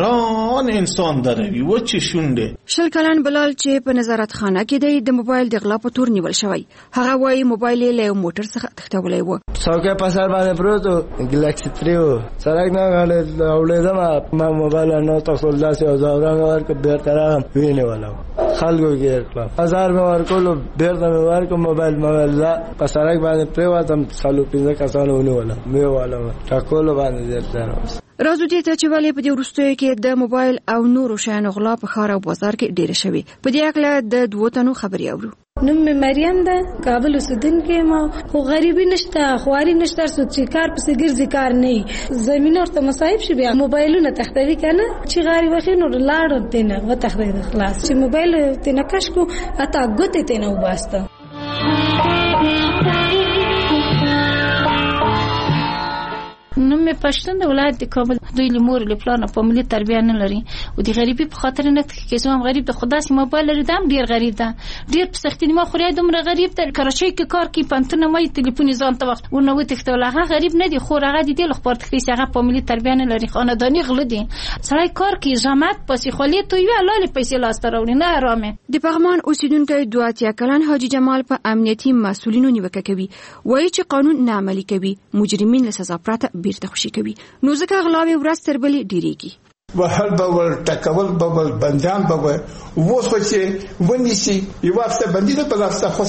حیران انسان دروي و چې شونډه. شل کلن بلال چې په نظارت خانه کې دی د موبایل د غلا په تور نیول شوی. هغه وايي موبایل یې له موټر څخه تښتولی و. څوکۍ په سر باندې پروت و، ګلکسي تری و، سړک نه غاړې اوړېدم، ما موبایل نه تاسو داسې ازاوران ورکړ، بیرته راغلم وینېولم، خلکو ګیر کړم، هزار مې ورکړلو، بیرته مې ورکړم موبایل. موبایل په سړک باندې پرېوتم، څلور پنځه کسانو ونیولم، مې والم ټاکلو باندې زیات. راځو دې ته چې ولې په دې وروستیو کې د موبایل او نورو شیانو غلا په ښار او بازار کې ډېره شوې. په دې اړه د دوو تنو خبرې اورو. نوم مې مریم ده، کابل اوسیدونکې ما، خو غریبي نشته، خواري نشته، څوک چې کار پسې ګرځي کار نه وي، زمینه ورته مصایب شي، بیا موبایلونه تښتوي که نه، چې غاري وخي نو لاړ تېنه وتښتېده خلاص، چې موبایل تېنه کش کړو حتی ګوتې تېنه وباسته. نوم مې پښتون د ولایت د کابل. دوی له مور له پلان په ملي تربیه نه لري او د غریبي په خاطر نه کې زموږ غریب د خدا سي موبایل لري، دام ډیر غریب ده، ډیر په سختي ما خوري، دومره غریب ده. کراچۍ کې کار کوي، پنتونه مې ټلیفون ځان ته وخت ورنه وته تختول. هغه غریب نه دی، خو هغه د دې لخوا تختي هغه په ملي تربیه نه لري، خاندانی غل دي. سړی کار کوي، زحمت پسې خولي ته یو لاله پیسې لاس ته راوړي، نه آرامه. د پغمان اوسیدونکو دواتیا کلن حاجی جمال په امنیتي مسؤلینو نیوکه کوي، وایي چې قانون نه عملي کوي، مجرمین له سزا پرته بیرته خوشي کوي، نو ځکه غلاوي ورځ تر بلې ډیریږي. وهل به ول ټکول به ول بندیان به و وو خو چې ونیسي یو وخت باندې په لاسته خوسته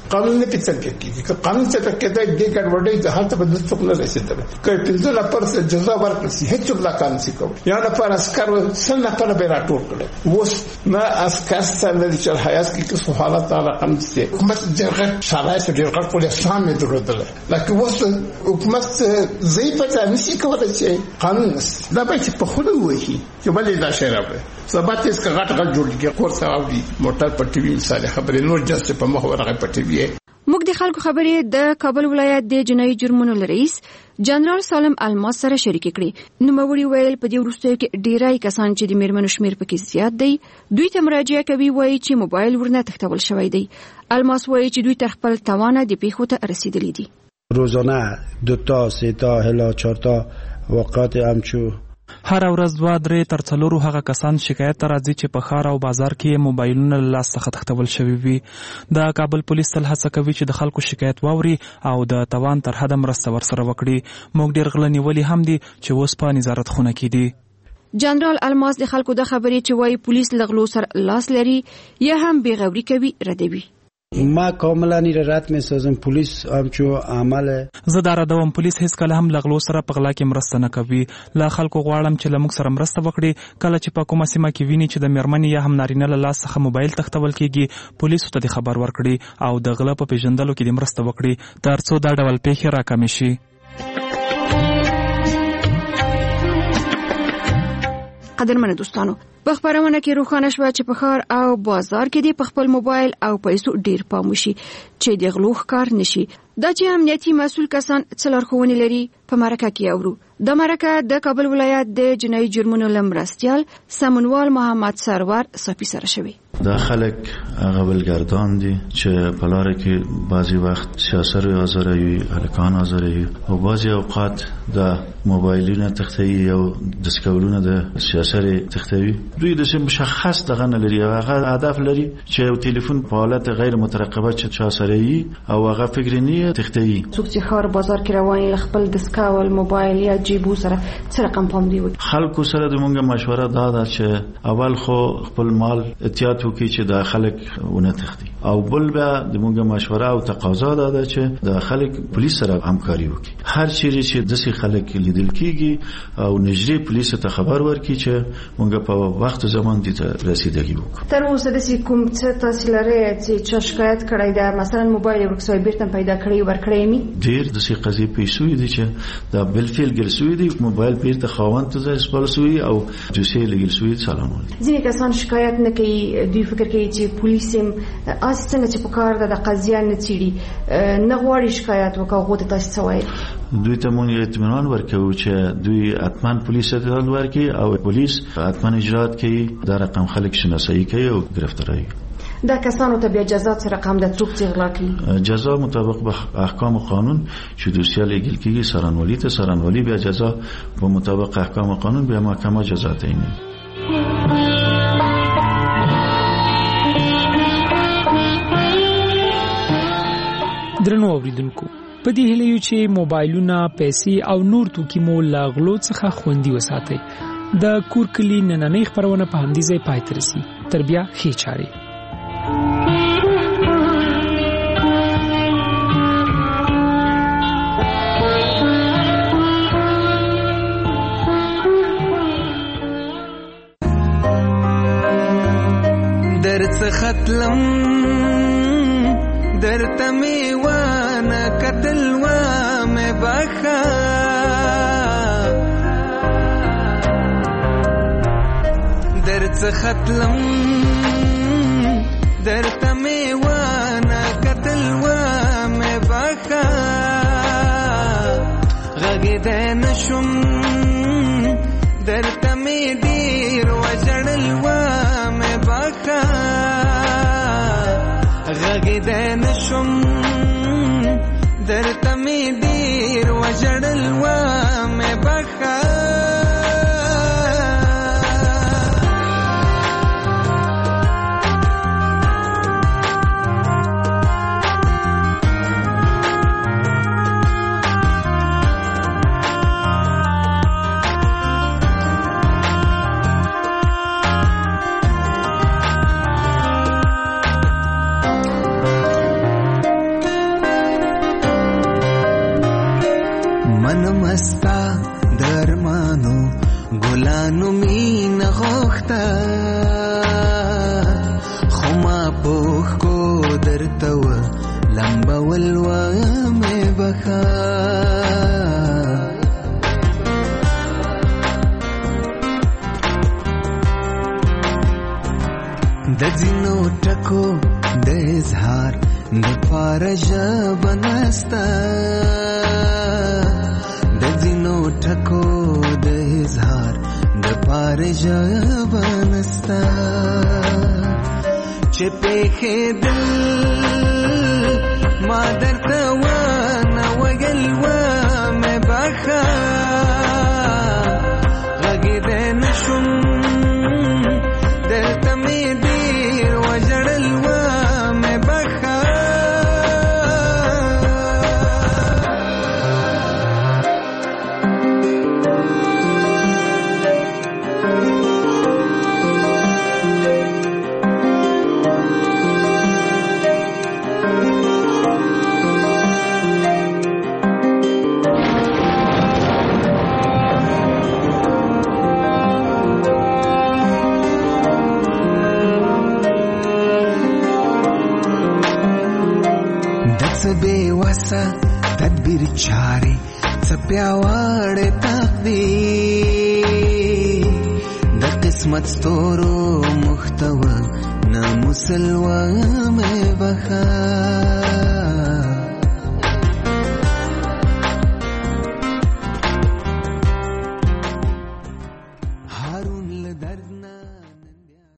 قانون نه پیڅل کیږي که قانون څخه کېدای د ګډوډۍ د حالت بدل څوک نه رسیدل که پنځه لپاره څه جزا ورکړي هیڅ څوک لا قانون څخه کوي یا لپاره اسکر سن لپاره به راټول کړي وس ما اسکر ستنه چې حیات کې څه حالت رقم دي حکومت جرګه شالای سره جرګه کولای سامې درودل لکه وس حکومت زی په نشي کولای چې قانون دا به چې په خوله وایي چې بلې دا شرابه سبات اس کا غټ غټ جوړ کې کور سره دی موټر په ټي وي مثال خبرې نور جست په مخ ورغه په ټي وي موږ د خلکو خبرې د کابل ولایت د جنایي جرمونو رئیس جنرال سالم الماس سره شریک کړي نو موري ویل په دې وروستیو کې ډیرای کسان چې د میرمنو شمیر پکې زیات دی دوی ته مراجعه کوي وایي چې موبایل ورنه تختول شوی دی الماس وایي چې دوی تر خپل توانه د پیښو ته رسیدلی دي روزانه دو تا سه تا هلا چهار تا وقات همچو هر ورځ دوه درې تر څلورو هغه کسان شکایت ته راځي چې په ښار او بازار کې موبایلونه له لاس څخه تښتول شوي وي د کابل پولیس تل هڅه کوي چې د خلکو شکایت واوري او د توان تر حده مرسته ورسره وکړي موږ ډېر غله نیولي هم دي چې اوس په نظارت خونه کې دي جنرال الماس د خلکو د خبرې چې وایي پولیس له غلو سره لاس لري یا هم بېغوري کوي ردوي ما کاملا این رد می سازم پلیس همچو عمل زه دا ردوم پولیس هیڅ کله هم لغلو سره په غلا کې مرسته نه کوي لا خلکو غواړم چې لموږ سره مرسته وکړي کله چې په کومه سیمه کې ویني چې د میرمنې یا هم نارینه له لاس څخه موبایل تښتول کیږي پولیسو ته د خبر ورکړي او د غلا په پیژندلو کې د مرسته وکړي ترڅو دا ډول پیښې راکمې شي قدرمن دوستانو په خبرونه کې روښانه شو چې په ښار او بازار کې د خپل موبایل او پیسو ډیر پام وشي چې د غلو ښکار نشي دا چې امنیتي مسول کسان څلورخونی لري په مرکه کې اورو د مرکه د کابل ولایت د جنایي جرمونو لمرستيال سمونوال محمد سرور صافي سره شوی دا خلک هغه ولګردان دي چې په لار کې بعضي وخت سیاست آزاروي هلکان آزاروي او بعضي اوقات د موبایلونو تختوي او د سکولونو د سیاست تختوي دوی د مشخص دغه نه لري هغه هدف لري چې یو ټلیفون په حالت غیر مترقبه چې چا سره وي او هغه فکر نه تختوي څوک چې خار بازار کې روان خپل د سکول موبایل یا جیبو سره څه رقم پام دی خلکو سره د مونږه مشوره دا ده چې اول خو خپل مال احتیاط وکړي چې د خلک ونه تختی او بل به د مونږه مشوره او تقاضا ده چې د خلک پولیس سره همکاري وکړي هر چیرې چې د سي خلک لیدل کیږي او نجري پولیس ته خبر ورکړي چې مونږه په وخت زمان دي ته رسیدګي وکړو تر اوسه د سي کوم څه تاسو لري چې شکایت کړی دا مثلا موبایل ورکسوي بیرته پیدا کړی ورکړی می ډیر د سي قضیه پیښوي دي چې دا بلفیل ګرځوي دي موبایل بیرته خاوند ته ځسپلسوي او دوسیه لګلسوي چالانول ځینې کسان شکایت نه کوي دوی فکر کوي چې پولیس هم اس څنګه چې په کار د قضیه نه چیري نه غواړي شکایت وکړي غوته تاسو څوای دوی ته مونږ اطمینان ورکوي چې دوی اتمن پولیس ته اطلاع ورکړي او پولیس اتمن اجرات کوي دا رقم خلک شناسایی کوي او گرفتاری دا کسانو ته بیا جزا څه رقم د څوک چې غلا کوي جزا مطابق به احکام قانون چې دوسیه لګل کیږي سرانولی ته سرانولی بیا جزا په مطابق احکام قانون بیا محکمه جزا تعیین درنو اوریدونکو په دې هیله یو چې موبایلونه پیسې او نور توکي مو لا غلو څخه خوندي وساتئ د کور کلی نننۍ خبرونه په همدې ځای پای ته رسي تر بیا ښې چارې ختلم درته می وانه قتل و مې بخا درته ختلم درته می وانه قتل و مې بخا غږ دې نشم درته می ډیر وجړل و مې بخا غږ دې نشم درته می ډیر وجړل و مې بخا نستا خو ما پوخ کو درته و لمبول و مې بخا د ځینو ټکو د اظهار د پاره ژبه نسته د ځینو ټکو د اظهار د پاره ژبه نسته چې پېښېدل ما درته ونه ویل ومې بخه غږېدی نه شوم دلته مې ډېر وژړل ومې بخه بے وسه تدبیر چاري څپیاوړې تقدیر د قسمت ستورو محتوا نه مسلوه مې بخا